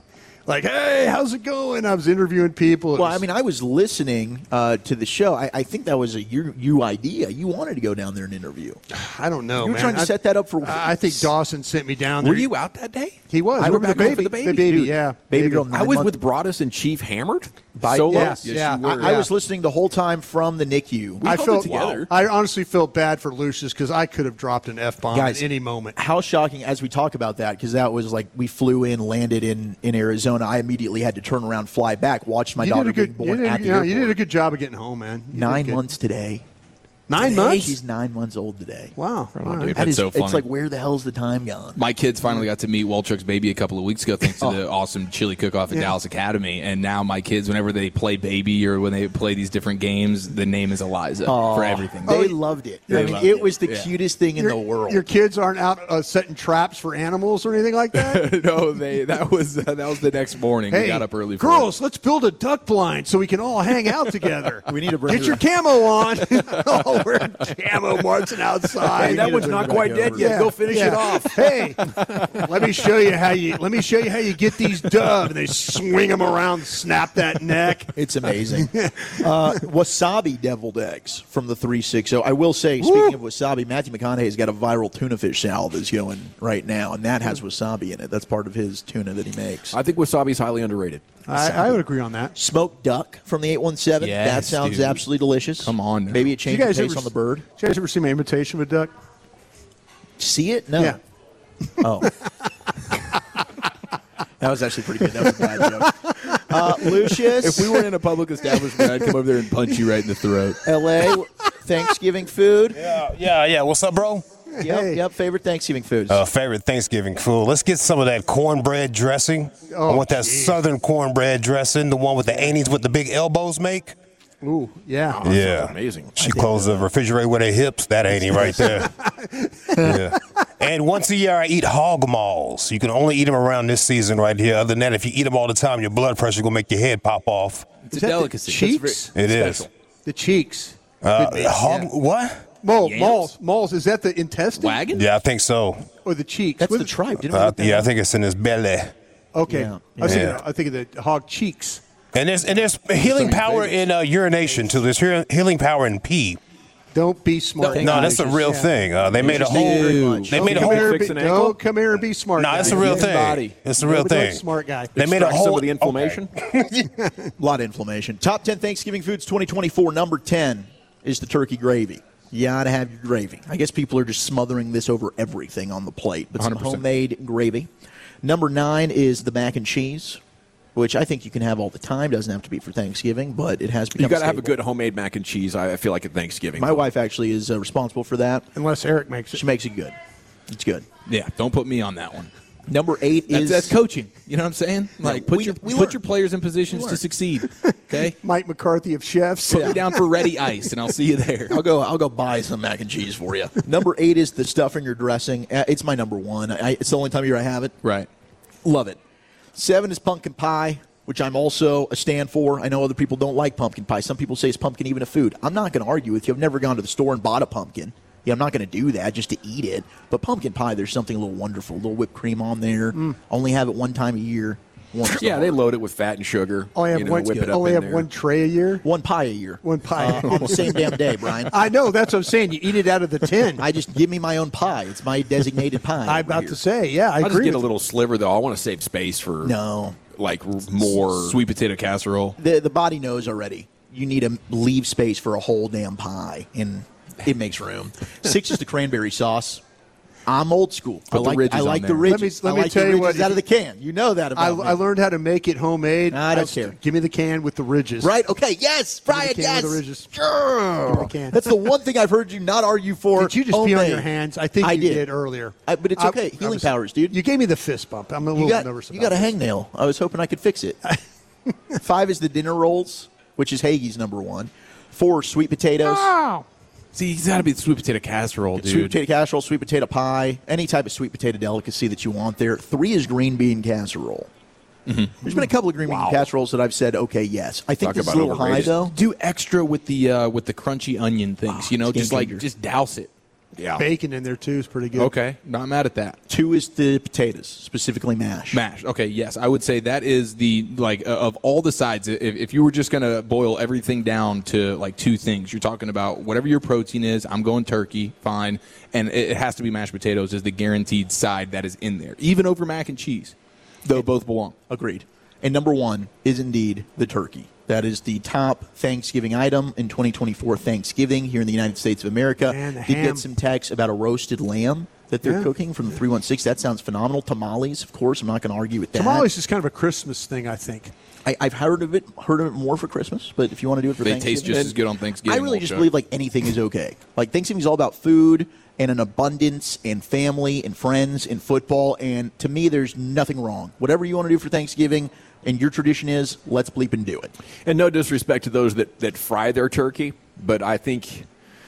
[SPEAKER 7] like, hey, how's it going? I was interviewing people.
[SPEAKER 6] Well, I mean, I was listening to the show. I think that was you idea. You wanted to go down there and interview.
[SPEAKER 7] I don't know,
[SPEAKER 6] You were
[SPEAKER 7] man.
[SPEAKER 6] trying to set that up for
[SPEAKER 7] I think Dawson sent me down there.
[SPEAKER 4] Were you out that day?
[SPEAKER 7] He was.
[SPEAKER 4] I
[SPEAKER 7] With
[SPEAKER 4] remember
[SPEAKER 7] the baby.
[SPEAKER 4] for the baby.
[SPEAKER 7] The baby,
[SPEAKER 4] Dude,
[SPEAKER 7] yeah.
[SPEAKER 6] Baby girl.
[SPEAKER 4] I was with Broadus and Chief Hammered. Solo?
[SPEAKER 7] Yes, yeah.
[SPEAKER 6] I was listening the whole time from the NICU.
[SPEAKER 7] I
[SPEAKER 4] held it together.
[SPEAKER 7] I honestly felt bad for Lucius because I could have dropped an F-bomb
[SPEAKER 6] Guys,
[SPEAKER 7] at any moment.
[SPEAKER 6] How shocking, as we talk about that, because that was like we flew in, landed in Arizona. I immediately had to turn around, fly back, watch my daughter being born at the airport.
[SPEAKER 7] You did a good job of getting home, man.
[SPEAKER 6] 9 months today.
[SPEAKER 7] 9 months?
[SPEAKER 6] She's 9 months old today.
[SPEAKER 7] Wow.
[SPEAKER 5] Oh,
[SPEAKER 7] All right.
[SPEAKER 5] dude,
[SPEAKER 6] That
[SPEAKER 5] that's
[SPEAKER 6] is,
[SPEAKER 5] so funny.
[SPEAKER 6] it's like, where the hell's the time gone?
[SPEAKER 5] My kids finally got to meet Walchuk's baby a couple of weeks ago thanks to the awesome chili cook-off at Dallas Academy. And now my kids, whenever they play baby or when they play these different games, the name is Eliza for everything.
[SPEAKER 6] They loved it. I mean, it was the cutest thing in the world.
[SPEAKER 7] Your kids aren't out setting traps for animals or anything like that?
[SPEAKER 5] No, that was the next morning.
[SPEAKER 7] Hey,
[SPEAKER 5] we got up early for
[SPEAKER 7] girls, let's build a duck blind so we can all hang out together.
[SPEAKER 6] We need to bring
[SPEAKER 7] Get your camo on. Oh, we're in camo marching outside.
[SPEAKER 4] Hey, that one's not quite dead yet. Go finish it off.
[SPEAKER 7] Hey, let me show you how you get these doves. And they swing them around, snap that neck.
[SPEAKER 6] It's amazing. Wasabi deviled eggs from the 360. I will say, speaking of wasabi, Matthew McConaughey's got a viral tuna fish salad that's going right now, and that has wasabi in it. That's part of his tuna that he makes.
[SPEAKER 4] I think wasabi's highly underrated.
[SPEAKER 7] I would agree on that.
[SPEAKER 6] Smoked duck from the 817.
[SPEAKER 5] Yes,
[SPEAKER 6] that sounds
[SPEAKER 5] dude.
[SPEAKER 6] absolutely delicious.
[SPEAKER 5] Come on now.
[SPEAKER 6] Maybe it
[SPEAKER 7] Did you
[SPEAKER 6] changes
[SPEAKER 7] guys
[SPEAKER 6] the taste
[SPEAKER 7] ever
[SPEAKER 6] on the bird.
[SPEAKER 7] Did you guys ever see my imitation of a duck?
[SPEAKER 6] See it? No.
[SPEAKER 7] Yeah.
[SPEAKER 6] Oh. That was actually pretty good. That was a bad joke. Lucius.
[SPEAKER 5] If we were in a public establishment, I'd come over there and punch you right in the throat.
[SPEAKER 6] L.A. Thanksgiving food.
[SPEAKER 11] Yeah. What's up, bro?
[SPEAKER 6] Yep. Favorite Thanksgiving foods.
[SPEAKER 11] Favorite Thanksgiving food. Let's get some of that cornbread dressing. I want that southern cornbread dressing, the one with the aunties with the big elbows make.
[SPEAKER 7] Ooh, yeah.
[SPEAKER 4] Oh,
[SPEAKER 11] Yeah.
[SPEAKER 4] Amazing.
[SPEAKER 11] She closed the refrigerator with her hips. That auntie right there. Yeah. And once a year, I eat hog maws. You can only eat them around this season right here. Other than that, if you eat them all the time, your blood pressure going to make your head pop off.
[SPEAKER 5] It's a delicacy.
[SPEAKER 7] Cheeks?
[SPEAKER 11] It is.
[SPEAKER 7] The cheeks.
[SPEAKER 11] Hog, what?
[SPEAKER 7] Malls. Is that the intestine?
[SPEAKER 5] Wagon?
[SPEAKER 11] Yeah, I think so.
[SPEAKER 7] Or the cheeks?
[SPEAKER 6] That's
[SPEAKER 7] What
[SPEAKER 6] the
[SPEAKER 7] is-
[SPEAKER 6] tripe. Didn't we look that
[SPEAKER 11] Yeah, I
[SPEAKER 6] up?
[SPEAKER 11] think it's in his belly.
[SPEAKER 7] Okay.
[SPEAKER 6] Yeah.
[SPEAKER 11] Yeah.
[SPEAKER 7] I think of the hog cheeks.
[SPEAKER 11] And there's healing power in urination too. There's healing power in pee.
[SPEAKER 7] Don't be smart.
[SPEAKER 11] No, that's a real thing. They made a whole. They made a
[SPEAKER 7] Come here
[SPEAKER 11] whole.
[SPEAKER 7] and
[SPEAKER 4] Fix an
[SPEAKER 7] be-
[SPEAKER 4] ankle?
[SPEAKER 7] Don't come here and be smart.
[SPEAKER 11] No,
[SPEAKER 7] guy.
[SPEAKER 11] it's a real
[SPEAKER 4] His
[SPEAKER 11] thing.
[SPEAKER 4] body.
[SPEAKER 11] It's a real
[SPEAKER 7] Nobody
[SPEAKER 11] thing.
[SPEAKER 7] likes smart guy.
[SPEAKER 11] They made a
[SPEAKER 4] Extract
[SPEAKER 11] whole.
[SPEAKER 4] some of the inflammation.
[SPEAKER 6] A lot of inflammation. Top 10 Thanksgiving foods 2024. Number 10 is the turkey gravy. You gotta have your gravy. I guess people are just smothering this over everything on the plate, but some
[SPEAKER 5] 100%.
[SPEAKER 6] homemade gravy. Number 9 is the mac and cheese, which I think you can have all the time. Doesn't have to be for Thanksgiving, but it has become
[SPEAKER 4] You got to have a
[SPEAKER 6] staple.
[SPEAKER 4] good homemade mac and cheese. I feel like at Thanksgiving.
[SPEAKER 6] My wife actually is responsible for that.
[SPEAKER 7] Unless Eric makes it.
[SPEAKER 6] She makes it good. It's good.
[SPEAKER 5] Yeah, don't put me on that one.
[SPEAKER 6] Number 8 is
[SPEAKER 5] That's coaching. You know what I'm saying? Like put
[SPEAKER 6] we
[SPEAKER 5] your
[SPEAKER 6] learn.
[SPEAKER 5] players in positions to succeed. Okay?
[SPEAKER 7] Mike McCarthy of chefs.
[SPEAKER 5] Put me down for ready ice, and I'll see you there.
[SPEAKER 6] I'll go buy some mac and cheese for you. Number 8 is the stuffing or dressing. It's my number 1. It's the only time of year I have it.
[SPEAKER 5] Right.
[SPEAKER 6] Love it. 7 is pumpkin pie, which I'm also a stand for. I know other people don't like pumpkin pie. Some people say, is pumpkin even a food? I'm not going to argue with you. I've never gone to the store and bought a pumpkin. Yeah, I'm not going to do that just to eat it. But pumpkin pie, there's something a little wonderful. A little whipped cream on there. Only have it one time a year.
[SPEAKER 4] Yeah, they load it with fat and sugar.
[SPEAKER 7] Only have,
[SPEAKER 4] whip it up
[SPEAKER 7] only
[SPEAKER 4] in
[SPEAKER 7] have
[SPEAKER 4] there.
[SPEAKER 7] one tray a year?
[SPEAKER 6] One pie a year.
[SPEAKER 7] One pie.
[SPEAKER 6] On the same damn day, Brian.
[SPEAKER 7] I know. That's what I'm saying. You eat it out of the tin.
[SPEAKER 6] I just give me my own pie. It's my designated pie.
[SPEAKER 7] I'm about to say, yeah, I
[SPEAKER 4] I'll
[SPEAKER 7] agree.
[SPEAKER 4] just get a
[SPEAKER 7] with
[SPEAKER 4] little sliver, though. I want to save space for
[SPEAKER 6] No.
[SPEAKER 4] like more.
[SPEAKER 5] Sweet potato casserole.
[SPEAKER 6] The body knows already. You need to leave space for a whole damn pie, and it makes room. 6 is the cranberry sauce. I'm old school.
[SPEAKER 5] Put the ridges
[SPEAKER 6] I
[SPEAKER 5] on
[SPEAKER 6] like
[SPEAKER 5] there.
[SPEAKER 6] the ridges.
[SPEAKER 7] Let me
[SPEAKER 6] I like
[SPEAKER 7] tell
[SPEAKER 6] the
[SPEAKER 7] you
[SPEAKER 6] ridges
[SPEAKER 7] what,
[SPEAKER 6] out of the can. You know that about me.
[SPEAKER 7] I learned how to make it homemade.
[SPEAKER 6] I don't care.
[SPEAKER 7] Give me the can with the ridges.
[SPEAKER 6] Right? Okay. Yes, Brian.
[SPEAKER 7] can
[SPEAKER 6] Yes.
[SPEAKER 7] with the ridges.
[SPEAKER 6] Sure.
[SPEAKER 7] Give me the can.
[SPEAKER 6] That's the one thing I've heard you not argue for.
[SPEAKER 7] Did you just pee on
[SPEAKER 6] homemade.
[SPEAKER 7] your hands? I think
[SPEAKER 6] I
[SPEAKER 7] you did earlier.
[SPEAKER 6] but it's okay. Healing powers, dude.
[SPEAKER 7] You gave me the fist bump. I'm a little nervous
[SPEAKER 6] You
[SPEAKER 7] about
[SPEAKER 6] got a
[SPEAKER 7] this.
[SPEAKER 6] hangnail. I was hoping I could fix it. 5 is the dinner rolls, which is Hagee's number 1. 4 sweet potatoes.
[SPEAKER 5] See, it's got to be the sweet potato casserole, dude.
[SPEAKER 6] Sweet potato casserole, sweet potato pie, any type of sweet potato delicacy that you want there. 3 is green bean casserole. There's been a couple of green bean casseroles that I've said, okay, yes. I think
[SPEAKER 4] Talk
[SPEAKER 6] this is a
[SPEAKER 4] about
[SPEAKER 6] little high,
[SPEAKER 4] overrated.
[SPEAKER 6] though.
[SPEAKER 5] Do extra with the crunchy onion things.
[SPEAKER 6] It's
[SPEAKER 5] just
[SPEAKER 6] game changer.
[SPEAKER 5] just douse it.
[SPEAKER 7] bacon in there too is pretty good.
[SPEAKER 5] Okay, not mad at that.
[SPEAKER 6] 2 is the potatoes, specifically mash.
[SPEAKER 5] Mash. Okay, yes, I would say that is the of all the sides. If you were just going to boil everything down to like 2 things, you're talking about whatever your protein is. I'm going turkey, fine, and it has to be mashed potatoes is the guaranteed side that is in there, even over mac and cheese, though both belong.
[SPEAKER 6] Agreed. And number 1 is indeed the turkey. That is the top Thanksgiving item in 2024 Thanksgiving here in the United States of America.
[SPEAKER 7] And the
[SPEAKER 6] Did
[SPEAKER 7] ham.
[SPEAKER 6] get some texts about a roasted lamb that they're cooking from the 316. That sounds phenomenal. Tamales, of course. I'm not going to argue with that.
[SPEAKER 7] Tamales is kind of a Christmas thing, I think.
[SPEAKER 6] I've heard of it more for Christmas, but if you want to do it for
[SPEAKER 5] They
[SPEAKER 6] Thanksgiving.
[SPEAKER 5] taste just as good on Thanksgiving.
[SPEAKER 6] I really just believe like anything is okay. Like Thanksgiving is all about food and an abundance and family and friends and football. And to me, there's nothing wrong. Whatever you want to do for Thanksgiving and your tradition is, let's bleep and do it.
[SPEAKER 4] And no disrespect to those that fry their turkey, but I think,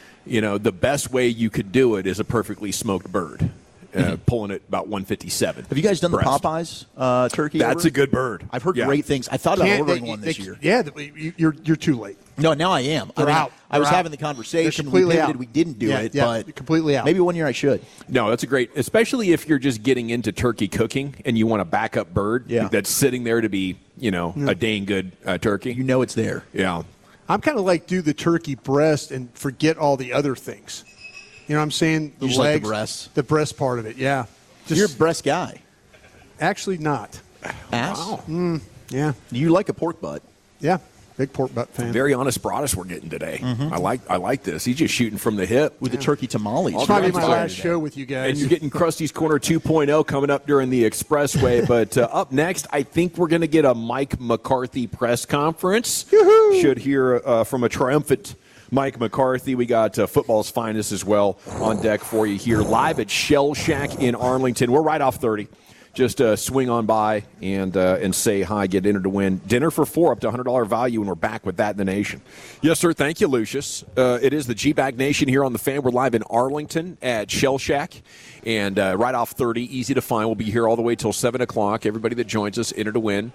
[SPEAKER 4] the best way you could do it is a perfectly smoked bird, pulling it about 157.
[SPEAKER 6] Have you guys done
[SPEAKER 4] breast.
[SPEAKER 6] the Popeyes turkey?
[SPEAKER 4] That's a good bird.
[SPEAKER 6] I've heard great things. I thought about ordering one this year.
[SPEAKER 7] Yeah, you're too late.
[SPEAKER 6] No, now I am.
[SPEAKER 7] They're out.
[SPEAKER 6] I was
[SPEAKER 7] They're out.
[SPEAKER 6] having the conversation.
[SPEAKER 7] They're completely
[SPEAKER 6] we pivoted.
[SPEAKER 7] out.
[SPEAKER 6] We didn't do it, but
[SPEAKER 7] you're completely out.
[SPEAKER 6] Maybe one year I should.
[SPEAKER 4] No, that's a great, especially if you're just getting into turkey cooking and you want a backup bird that's sitting there to be, a dang good turkey.
[SPEAKER 6] You know it's there.
[SPEAKER 4] Yeah.
[SPEAKER 7] I'm kind of like do the turkey breast and forget all the other things. You know what I'm saying?
[SPEAKER 6] You just like the breasts?
[SPEAKER 7] The breast part of it, yeah.
[SPEAKER 6] You're a breast guy.
[SPEAKER 7] Actually not.
[SPEAKER 6] Ass?
[SPEAKER 7] Wow. Yeah.
[SPEAKER 6] You like a pork butt.
[SPEAKER 7] Yeah. Big pork butt fan.
[SPEAKER 4] Very honest Broadus we're getting today. I like this. He's just shooting from the hip.
[SPEAKER 6] With the turkey tamales.
[SPEAKER 7] It's probably my last show with you guys.
[SPEAKER 4] And you're getting Krusty's Corner 2.0 coming up during the Expressway. But up next, I think we're going to get a Mike McCarthy press conference.
[SPEAKER 7] Yoo-hoo!
[SPEAKER 4] Should hear from a triumphant Mike McCarthy. We got football's finest as well on deck for you here live at Shell Shack in Arlington. We're right off 30. Just swing on by and say hi, get entered to win dinner for 4 up to $100 value, and we're back with that in the nation. Yes, sir. Thank you, Lucius. It is the G-Bag Nation here on the Fan. We're live in Arlington at Shell Shack, and right off 30, easy to find. We'll be here all the way till 7 o'clock. Everybody that joins us, enter to win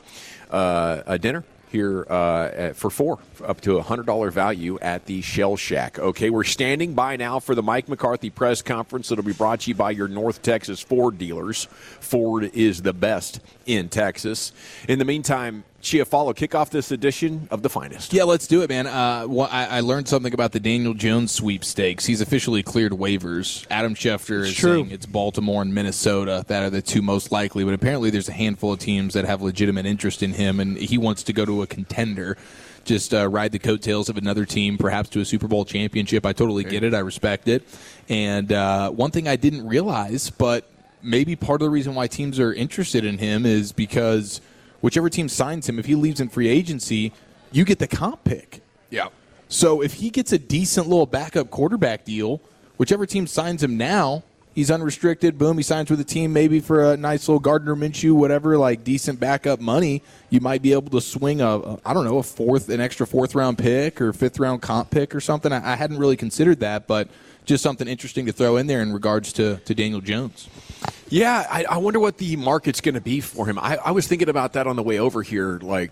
[SPEAKER 4] a dinner here for 4 up to $100 value at the Shell Shack. Okay, we're standing by now for the Mike McCarthy press conference that'll be brought to you by your North Texas Ford dealers. Ford is the best in Texas. In the meantime, Chiafalo, kick off this edition of The Finest.
[SPEAKER 5] Yeah, let's do it, man. I learned something about the Daniel Jones sweepstakes. He's officially cleared waivers. Adam Schefter is saying it's Baltimore and Minnesota that are the 2 most likely, but apparently there's a handful of teams that have legitimate interest in him, and he wants to go to a contender. Just ride the coattails of another team, perhaps to a Super Bowl championship. I totally get it. I respect it. And one thing I didn't realize, but maybe part of the reason why teams are interested in him is because whichever team signs him, if he leaves in free agency, you get the comp pick.
[SPEAKER 4] Yeah.
[SPEAKER 5] So if he gets a decent little backup quarterback deal, whichever team signs him now, he's unrestricted. Boom, he signs with a team maybe for a nice little Gardner Minshew, whatever, like decent backup money. You might be able to swing an extra 4th round pick or 5th round comp pick or something. I hadn't really considered that, but just something interesting to throw in there in regards to Daniel Jones.
[SPEAKER 4] Yeah, I wonder what the market's going to be for him. I was thinking about that on the way over here. Like,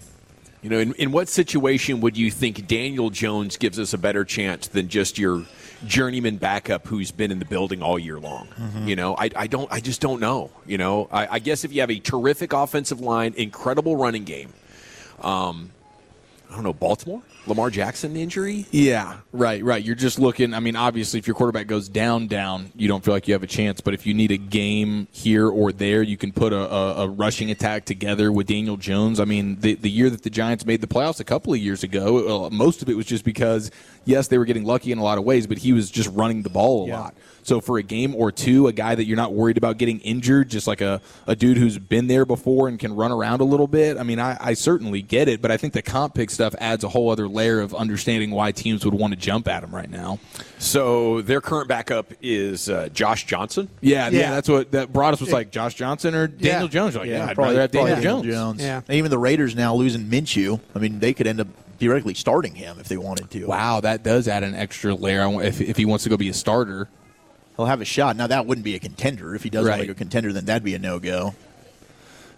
[SPEAKER 4] in what situation would you think Daniel Jones gives us a better chance than just your journeyman backup who's been in the building all year long? Mm-hmm. I just don't know. I guess if you have a terrific offensive line, incredible running game, I don't know, Baltimore? Lamar Jackson injury?
[SPEAKER 5] Yeah, right. You're just looking, obviously if your quarterback goes down, you don't feel like you have a chance. But if you need a game here or there, you can put a rushing attack together with Daniel Jones. The year that the Giants made the playoffs a couple of years ago, most of it was just because, yes, they were getting lucky in a lot of ways, but he was just running the ball a lot. So for a game or two, a guy that you're not worried about getting injured, just like a dude who's been there before and can run around a little bit, I certainly get it, but I think the comp pick stuff adds a whole other layer of understanding why teams would want to jump at him right now.
[SPEAKER 4] So their current backup is Josh Johnson?
[SPEAKER 5] Yeah, that's what that Broadus was like, Josh Johnson or Daniel Jones? I'd rather have Daniel Jones.
[SPEAKER 6] Yeah. And even the Raiders now losing Minshew, they could end up theoretically starting him if they wanted to.
[SPEAKER 5] Wow, that does add an extra layer. If he wants to go be a starter,
[SPEAKER 6] he'll have a shot. Now, that wouldn't be a contender. If he doesn't want to go contender, then that'd be a no-go.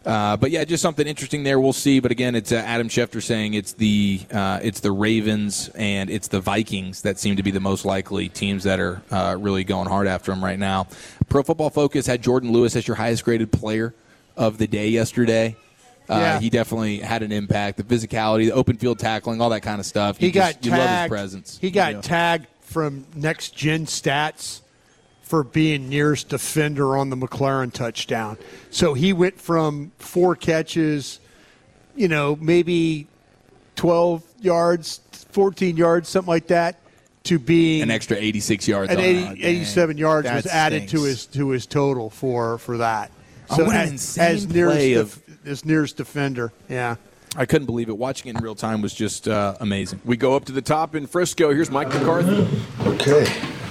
[SPEAKER 5] But yeah, just something interesting there. We'll see. But again, it's Adam Schefter saying it's the Ravens and it's the Vikings that seem to be the most likely teams that are really going hard after him right now. Pro Football Focus had Jordan Lewis as your highest graded player of the day yesterday. He definitely had an impact. The physicality, the open field tackling, all that kind of stuff.
[SPEAKER 7] You love his
[SPEAKER 5] presence.
[SPEAKER 7] He got tagged from Next Gen Stats for being nearest defender on the McLaren touchdown. So he went from 4 catches, maybe 12 yards, 14 yards, something like that, to being
[SPEAKER 5] an extra 86 yards.
[SPEAKER 7] 87 yards
[SPEAKER 6] that
[SPEAKER 7] was added
[SPEAKER 6] stinks.
[SPEAKER 7] to his total for that. So
[SPEAKER 5] what an insane play
[SPEAKER 7] as nearest defender, yeah.
[SPEAKER 5] I couldn't believe it. Watching it in real time was just amazing.
[SPEAKER 4] We go up to the top in Frisco. Here's Mike McCarthy.
[SPEAKER 12] Okay.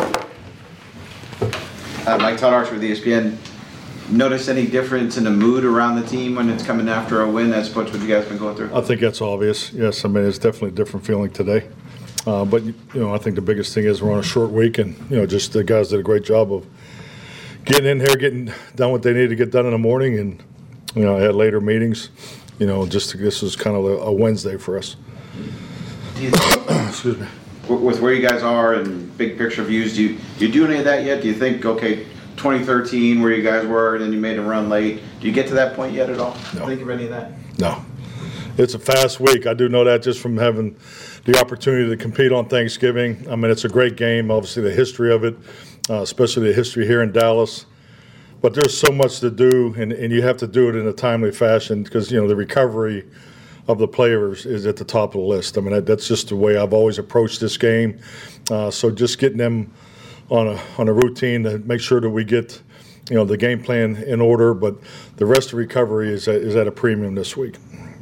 [SPEAKER 12] Mike Todd Archer with ESPN. Notice any difference in the mood around the team when it's coming after a win as opposed to what you guys have been going through?
[SPEAKER 13] I think that's obvious. Yes, I mean, it's definitely a different feeling today. But, I think the biggest thing is we're on a short week, and, just the guys did a great job of getting in here, getting done what they needed to get done in the morning, and, I had later meetings. This was kind of a Wednesday for us. Excuse me.
[SPEAKER 12] With where you guys are and big picture views, do you do any of that yet? Do you think, 2013, where you guys were, and then you made a run late, do you get to that point yet at all?
[SPEAKER 13] No.
[SPEAKER 12] Think of any of that?
[SPEAKER 13] No. It's a fast week. I do know that just from having the opportunity to compete on Thanksgiving. I mean, it's a great game, obviously the history of it, especially the history here in Dallas. But there's so much to do, and you have to do it in a timely fashion because, the recovery of the players is at the top of the list. I mean, that's just the way I've always approached this game. So just getting them on a routine to make sure that we get, the game plan in order. But the rest of recovery is at a premium this week.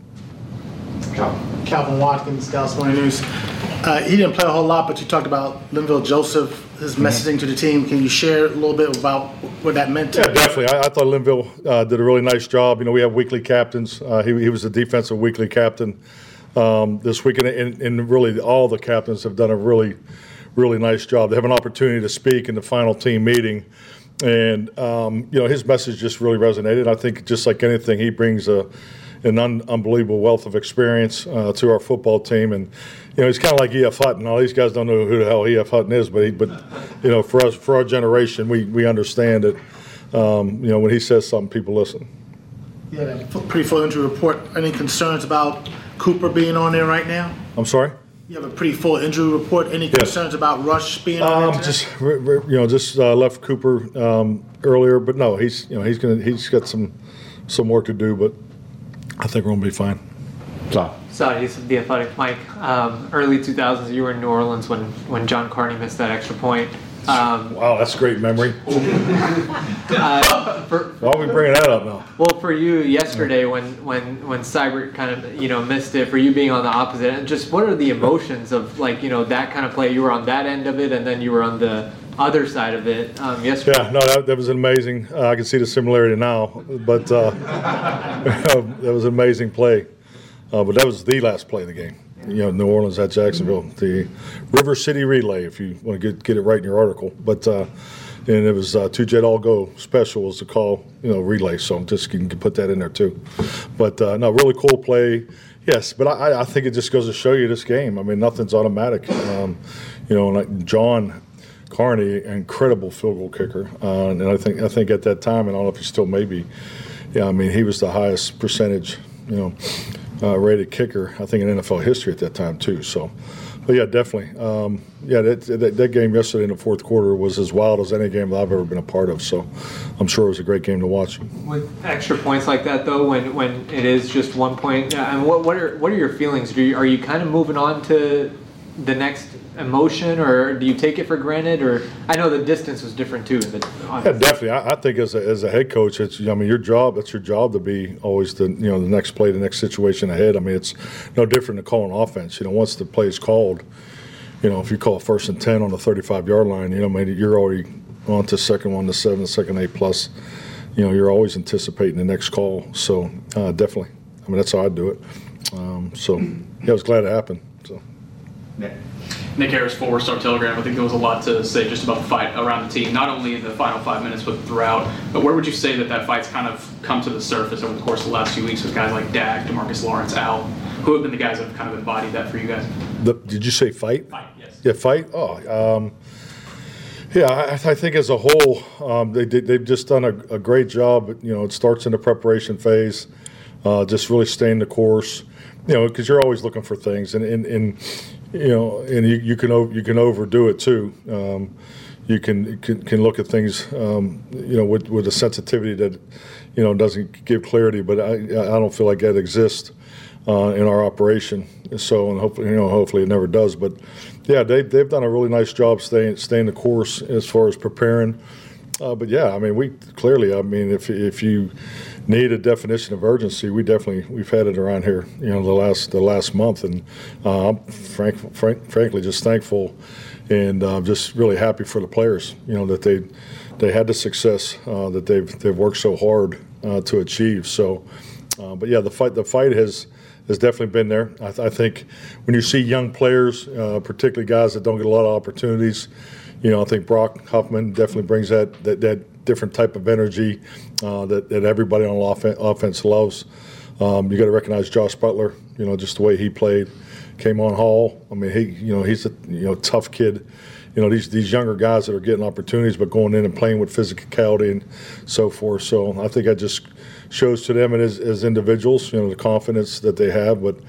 [SPEAKER 14] Calvin Watkins, Dallas Morning News. He didn't play a whole lot, but you talked about Linval Joseph, his messaging to the team. Can you share a little bit about what that meant to you?
[SPEAKER 13] Yeah, definitely. I thought Linval did a really nice job. We have weekly captains. He was the defensive weekly captain this week, and really all the captains have done a really, really nice job. They have an opportunity to speak in the final team meeting, and his message just really resonated. I think just like anything, he brings an unbelievable wealth of experience to our football team, and he's kind of like E.F. Hutton. All these guys don't know who the hell E.F. Hutton is, but for us, for our generation, we understand it. When he says something, people listen.
[SPEAKER 14] Yeah, that pretty full injury report. Any concerns about Cooper being on there right now?
[SPEAKER 13] I'm sorry?
[SPEAKER 14] You have a pretty full injury report. Any concerns about Rush being on there?
[SPEAKER 13] Just left Cooper earlier, but no, he's got some work to do, but I think we're gonna be fine.
[SPEAKER 15] Sorry, this is The Athletic. Mike, early 2000s, you were in New Orleans when John Carney missed that extra point.
[SPEAKER 13] Wow, that's a great memory. Why are we bringing that up now?
[SPEAKER 15] Well, for you yesterday when Seibert kind of missed it, for you being on the opposite end, just what are the emotions of that kind of play? You were on that end of it, and then you were on the other side of it yesterday.
[SPEAKER 13] Yeah, no, that was amazing. I can see the similarity now, but that was an amazing play. But that was the last play of the game. New Orleans at Jacksonville, the River City Relay, if you want to get it right in your article. But and it was two-jet all-go special was the call, relay. So just you can put that in there too. But no, really cool play. Yes, but I think it just goes to show you this game. I mean, nothing's automatic. Like John Carney, incredible field goal kicker, and I think at that time, and I don't know if he still may be. Yeah, I mean, he was the highest percentage, rated kicker, I think, in NFL history at that time too. So, but yeah, definitely. That game yesterday in the fourth quarter was as wild as any game that I've ever been a part of. So, I'm sure it was a great game to watch.
[SPEAKER 15] With extra points like that, though, when it is just 1 point, and what are your feelings? Are you kind of moving on to the next emotion, or do you take it for granted? Or I know the distance was different too.
[SPEAKER 13] Yeah, definitely. I think as a head coach, it's your job. It's your job to be always the next play, the next situation ahead. I mean, it's no different than calling offense. Once the play is called, if you call 1st and 10 on the 35-yard line, maybe you're already on to second 1 to 7, second 8 plus. You're always anticipating the next call. So definitely. I mean, that's how I do it. I was glad it happened. So.
[SPEAKER 16] Nick Harris, Forward Star Telegram. I think there was a lot to say just about the fight around the team, not only in the final 5 minutes, but throughout. But where would you say that fight's kind of come to the surface over the course of the last few weeks with guys like Dak, DeMarcus Lawrence, Al? Who have been the guys that have kind of embodied that for you guys?
[SPEAKER 13] Did you say fight?
[SPEAKER 16] Fight, yes.
[SPEAKER 13] Yeah, fight? I think as a whole, they've just done a great job. It starts in the preparation phase, just really staying the course, because you're always looking for things. And you can overdo it too. You can look at things, with a sensitivity that, doesn't give clarity. But I don't feel like that exists in our operation. So, and hopefully it never does. But yeah, they've done a really nice job staying the course as far as preparing. But yeah, I mean, if you need a definition of urgency, we've had it around here, the last month, and I'm frankly just thankful and just really happy for the players, that they had the success that they've worked so hard to achieve. So, but yeah, the fight has definitely been there. I think when you see young players, particularly guys that don't get a lot of opportunities, I think Brock Huffman definitely brings that different type of energy that everybody on offense loves. You got to recognize Josh Butler, just the way he played. Came on Hall. I mean, he's a tough kid. These younger guys that are getting opportunities, but going in and playing with physicality and so forth. So I think that just shows to them as individuals, the confidence that they have. But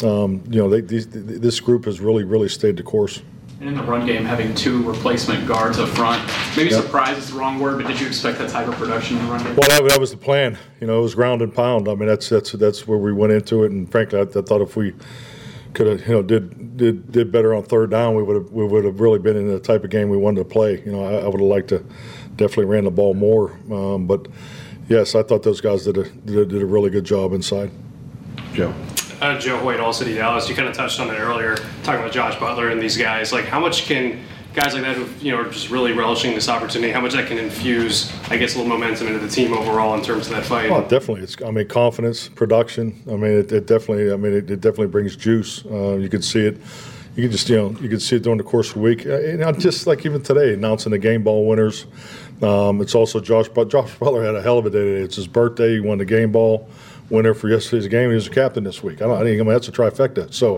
[SPEAKER 13] this group has really stayed the course.
[SPEAKER 16] And in the run game, having 2 replacement guards up front, maybe surprise is the wrong word, but did you expect that type of production in the run game?
[SPEAKER 13] Well, that was the plan. It was ground and pound. I mean, that's where we went into it. And frankly, I thought if we could have did better on third down, we would have really been in the type of game we wanted to play. I would have liked to definitely ran the ball more. But yes, I thought those guys did a really good job inside.
[SPEAKER 4] Joe.
[SPEAKER 17] Joe Hoyt, All City Dallas. You kind of touched on it earlier, talking about Josh Butler and these guys. Like, how much can guys like that who are just really relishing this opportunity, how much that can infuse, I guess, a little momentum into the team overall in terms of that fight?
[SPEAKER 13] Oh, definitely. Confidence, production. It definitely brings juice. You can see it. You can just, you can see it during the course of the week. Just like even today, announcing the game ball winners. It's also Josh Butler had a hell of a day today. It's his birthday. He won the game ball winner for yesterday's game. He was a captain this week. That's a trifecta. So,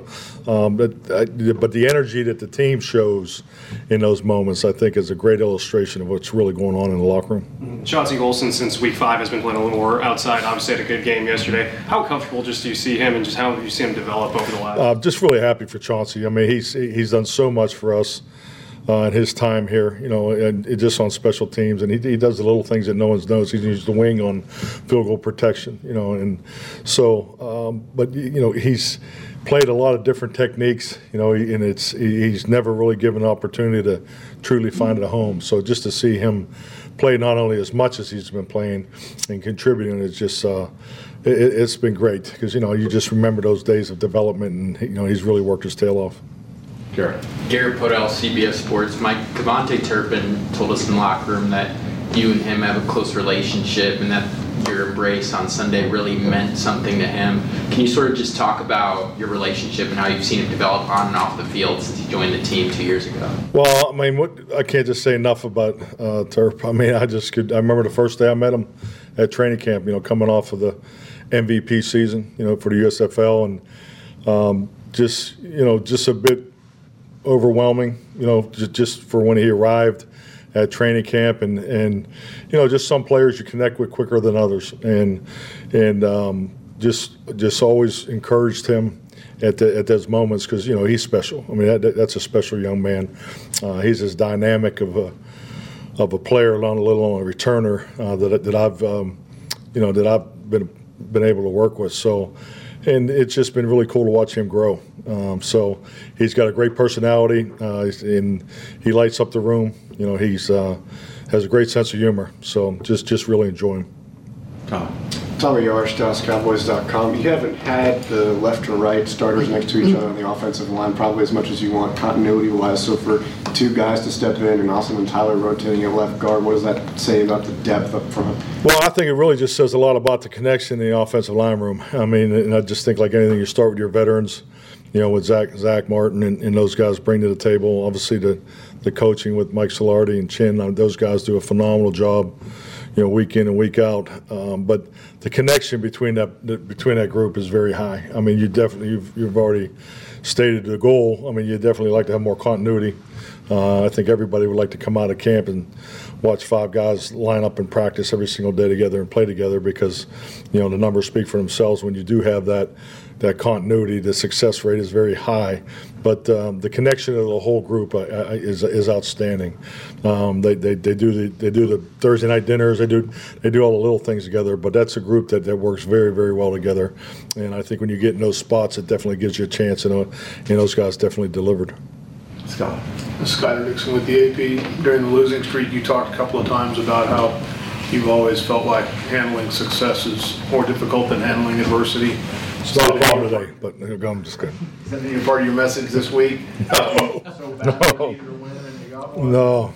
[SPEAKER 13] but the energy that the team shows in those moments, I think, is a great illustration of what's really going on in the locker room.
[SPEAKER 17] Chauncey Golston, since week 5, has been playing a little more outside. Obviously had a good game yesterday. How comfortable do you see him, and just how have you seen him develop over the last?
[SPEAKER 13] Just really happy for Chauncey. He's done so much for us. In his time here, and just on special teams, and he does the little things that no one knows. He uses the wing on field goal protection, and so, but he's played a lot of different techniques, and he's never really given an opportunity to truly find it a home. So just to see him play not only as much as he's been playing and contributing, it's just it's been great because you just remember those days of development, and he's really worked his tail off.
[SPEAKER 18] Garrett Podell, CBS Sports. Mike, Devontae Turpin told us in the locker room that you and him have a close relationship and that your embrace on Sunday really meant something to him. Can you sort of just talk about your relationship and how you've seen it develop on and off the field since he joined the team 2 years ago?
[SPEAKER 13] Well, I can't just say enough about Turp. I remember the first day I met him at training camp, coming off of the MVP season, for the USFL, and just a bit overwhelming, just for when he arrived at training camp, and just some players you connect with quicker than others, and just always encouraged him at those moments because he's special. That's a special young man. He's as dynamic of a player, let alone a returner that I've been able to work with. So. And it's just been really cool to watch him grow. So he's got a great personality, and he lights up the room. He's has a great sense of humor. So just really enjoy him.
[SPEAKER 19] Tommy Yarsh, DallasCowboys.com. You haven't had the left or right starters next to each other on the offensive line probably as much as you want continuity-wise. So for 2 guys to step in and Austin and Tyler rotating at left guard, what does that say about the depth up front?
[SPEAKER 13] Well, I think it really just says a lot about the connection in the offensive line room. And I just think like anything, you start with your veterans. with Zach Martin and those guys bring to the table. Obviously, the coaching with Mike Solardi and Chin, those guys do a phenomenal job, week in and week out. But the connection between that group is very high. I mean, you've already stated the goal. I mean, you definitely like to have more continuity. I think everybody would like to come out of camp and watch 5 guys line up and practice every single day together and play together because, the numbers speak for themselves. When you do have that continuity, the success rate is very high. But the connection of the whole group is outstanding. They do the Thursday night dinners. They do all the little things together. But that's a group that works very, very well together. And I think when you get in those spots, it definitely gives you a chance. And those guys definitely delivered.
[SPEAKER 20] Scott. Skyler Dixon with the AP. During the losing streak, you talked a couple of times about how you've always felt like handling success is more difficult than handling adversity.
[SPEAKER 13] It's not a problem today, but I'm just kidding.
[SPEAKER 20] Is that any part of your message this week?
[SPEAKER 13] No.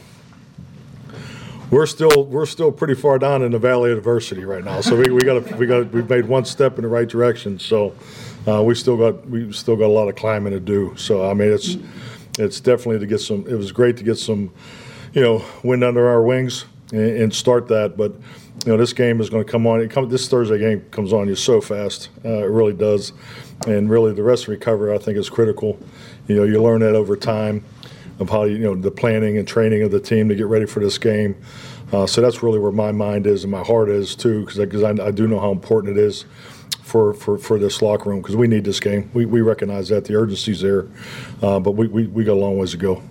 [SPEAKER 13] We're still pretty far down in the valley of adversity right now. So we've made one step in the right direction. So we still got a lot of climbing to do. So I mean it's definitely to get some. It was great to get some, wind under our wings and start that. But this game is going to come on. This Thursday game comes on you so fast. It really does. And really, the rest of the recovery I think is critical. You learn that over time of how the planning and training of the team to get ready for this game. So that's really where my mind is and my heart is too, because I do know how important it is for this locker room, because we need this game. We recognize that the urgency's there, but we got a long ways to go.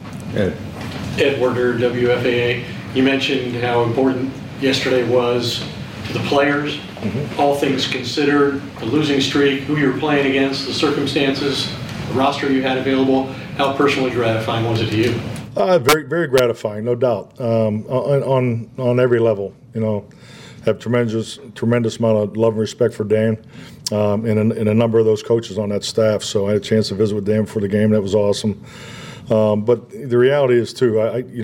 [SPEAKER 21] Ed Werder, WFAA. You mentioned how important yesterday was to the players, all things considered, the losing streak, who you were playing against, the circumstances, the roster you had available. How personally gratifying was it to you?
[SPEAKER 13] Very, very gratifying, no doubt. On every level, have tremendous amount of love and respect for Dan and a number of those coaches on that staff. So I had a chance to visit with Dan for the game. That was awesome. But the reality is too,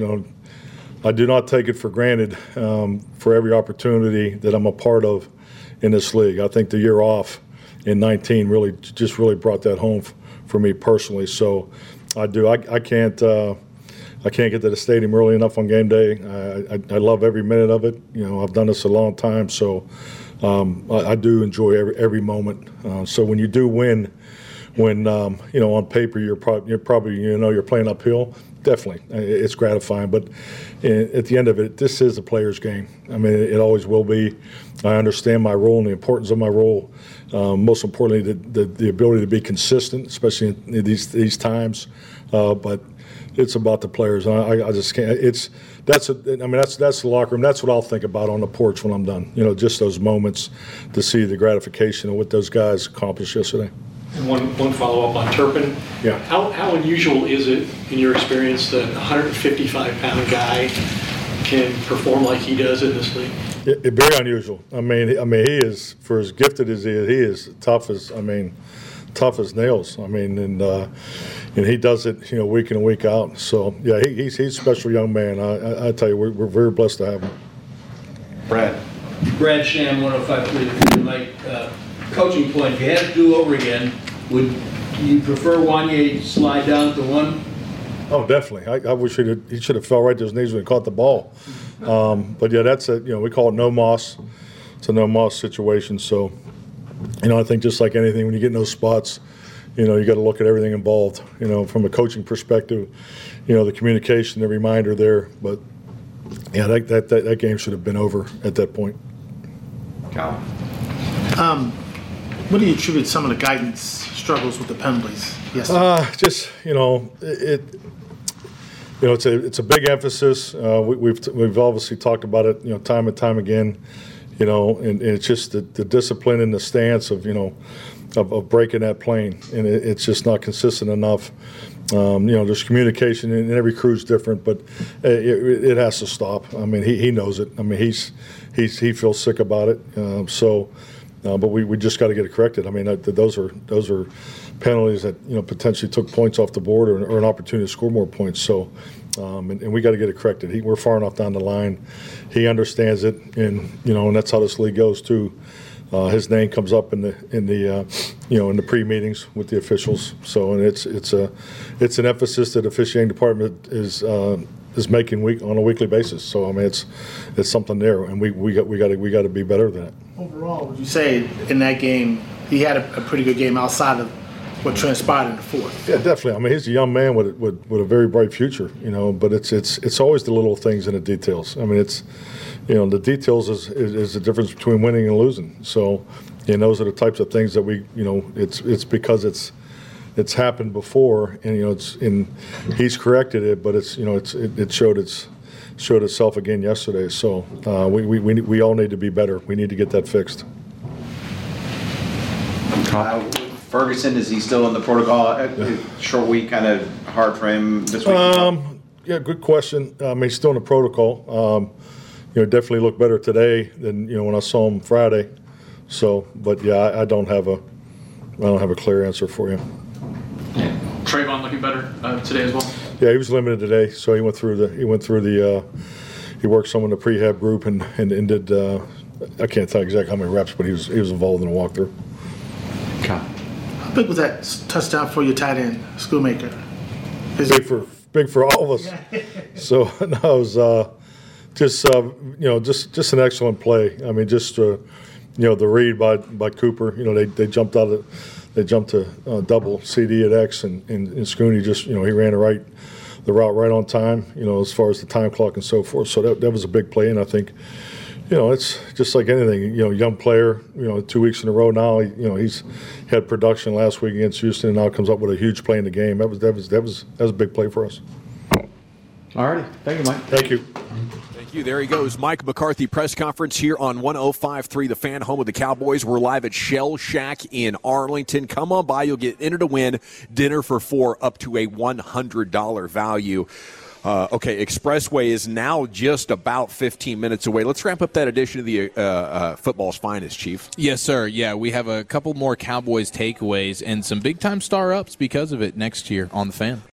[SPEAKER 13] I do not take it for granted for every opportunity that I'm a part of in this league. I think the year off in 19 really brought that home for me personally. So I do. I can't get to the stadium early enough on game day. I love every minute of it. I've done this a long time, so I do enjoy every moment. So when you do win, when on paper you're probably you're playing uphill, definitely it's gratifying. But at the end of it, this is a player's game. I mean, it always will be. I understand my role and the importance of my role. Most importantly, the ability to be consistent, especially in these times. But it's about the players. I just can't. That's the locker room. That's what I'll think about on the porch when I'm done. Just those moments to see the gratification of what those guys accomplished yesterday.
[SPEAKER 21] And one follow-up on Turpin.
[SPEAKER 13] Yeah.
[SPEAKER 21] How unusual is it, in your experience, that a 155-pound guy can perform like he does in this league?
[SPEAKER 13] Very unusual. I mean, he is, for as gifted as he is tough as nails. I mean, and he does it, week in and week out. So yeah, he's a special young man. I tell you, we're very blessed to have him.
[SPEAKER 22] Brad Sham, 105.3 The Night. Coaching point, if you had to do over again, would you prefer Wanye slide down to 1?
[SPEAKER 13] Oh, definitely. I wish he should have fell right to his knees when he caught the ball. But yeah, that's we call it no moss. It's a no moss situation. So, I think just like anything, when you get in those spots, you got to look at everything involved. From a coaching perspective, the communication, the reminder there. But yeah, that game should have been over at that point.
[SPEAKER 14] Cal. What do you attribute some of the guidance struggles with the penalties? Yes. It's a big emphasis. We've obviously talked about it, time and time again. And it's just the discipline and the stance of of breaking that plane, and it's just not consistent enough. There's communication, and every crew's different, but it has to stop. I mean, he knows it. I mean, he feels sick about it. But we just got to get it corrected. I mean, those are penalties that potentially took points off the board or an opportunity to score more points. So, and we got to get it corrected. We're far enough down the line. He understands it, and and that's how this league goes too.
[SPEAKER 13] his name comes up in the pre-meetings with the officials. So, and it's an emphasis that the officiating department is making on a weekly basis. So, I mean, it's something there, and we got to be better than it.
[SPEAKER 1] Overall, would you say in that game he had a pretty good game outside of what transpired in the fourth?
[SPEAKER 13] Yeah, definitely. I mean, he's a young man with a very bright future, but it's always the little things in the details. I mean, it's the details is the difference between winning and losing. So, and those are the types of things that we it's because it's happened before, and he's corrected it, but it showed itself again yesterday. So we all need to be better. We need to get that fixed.
[SPEAKER 12] Ferguson, is he still in the protocol? Short week, kind of hard for him this week?
[SPEAKER 13] Yeah, good question. He's still in the protocol. Definitely looked better today than when I saw him Friday. So, but yeah, I don't have a clear answer for you.
[SPEAKER 16] Trayvon looking better today as well.
[SPEAKER 13] Yeah, he was limited today, so he went through the he worked some in the prehab group and did I can't tell exactly how many reps, but he was involved in the walkthrough.
[SPEAKER 1] How big was that touchdown for your tight end, Schoolmaker?
[SPEAKER 13] Big for all of us. So no, it was just an excellent play. I mean, just the read by Cooper. They jumped to double CD at X, and Scooney just he ran the route right on time. As far as the time clock and so forth. So that was a big play, and I think. It's just like anything. Young player. 2 weeks in a row now. He's had production last week against Houston, and now comes up with a huge play in the game. That was a big play for us.
[SPEAKER 12] All righty, thank you, Mike.
[SPEAKER 13] Thank you.
[SPEAKER 4] Thank you. There he goes, Mike McCarthy press conference here on 105.3 The Fan, home of the Cowboys. We're live at Shell Shack in Arlington. Come on by. You'll get entered to win dinner for 4 up to a $100 value. Okay, Expressway is now just about 15 minutes away. Let's wrap up that edition of the Football's Finest, Chief.
[SPEAKER 5] Yes, sir. Yeah, we have a couple more Cowboys takeaways and some big-time star-ups because of it next year on The Fan.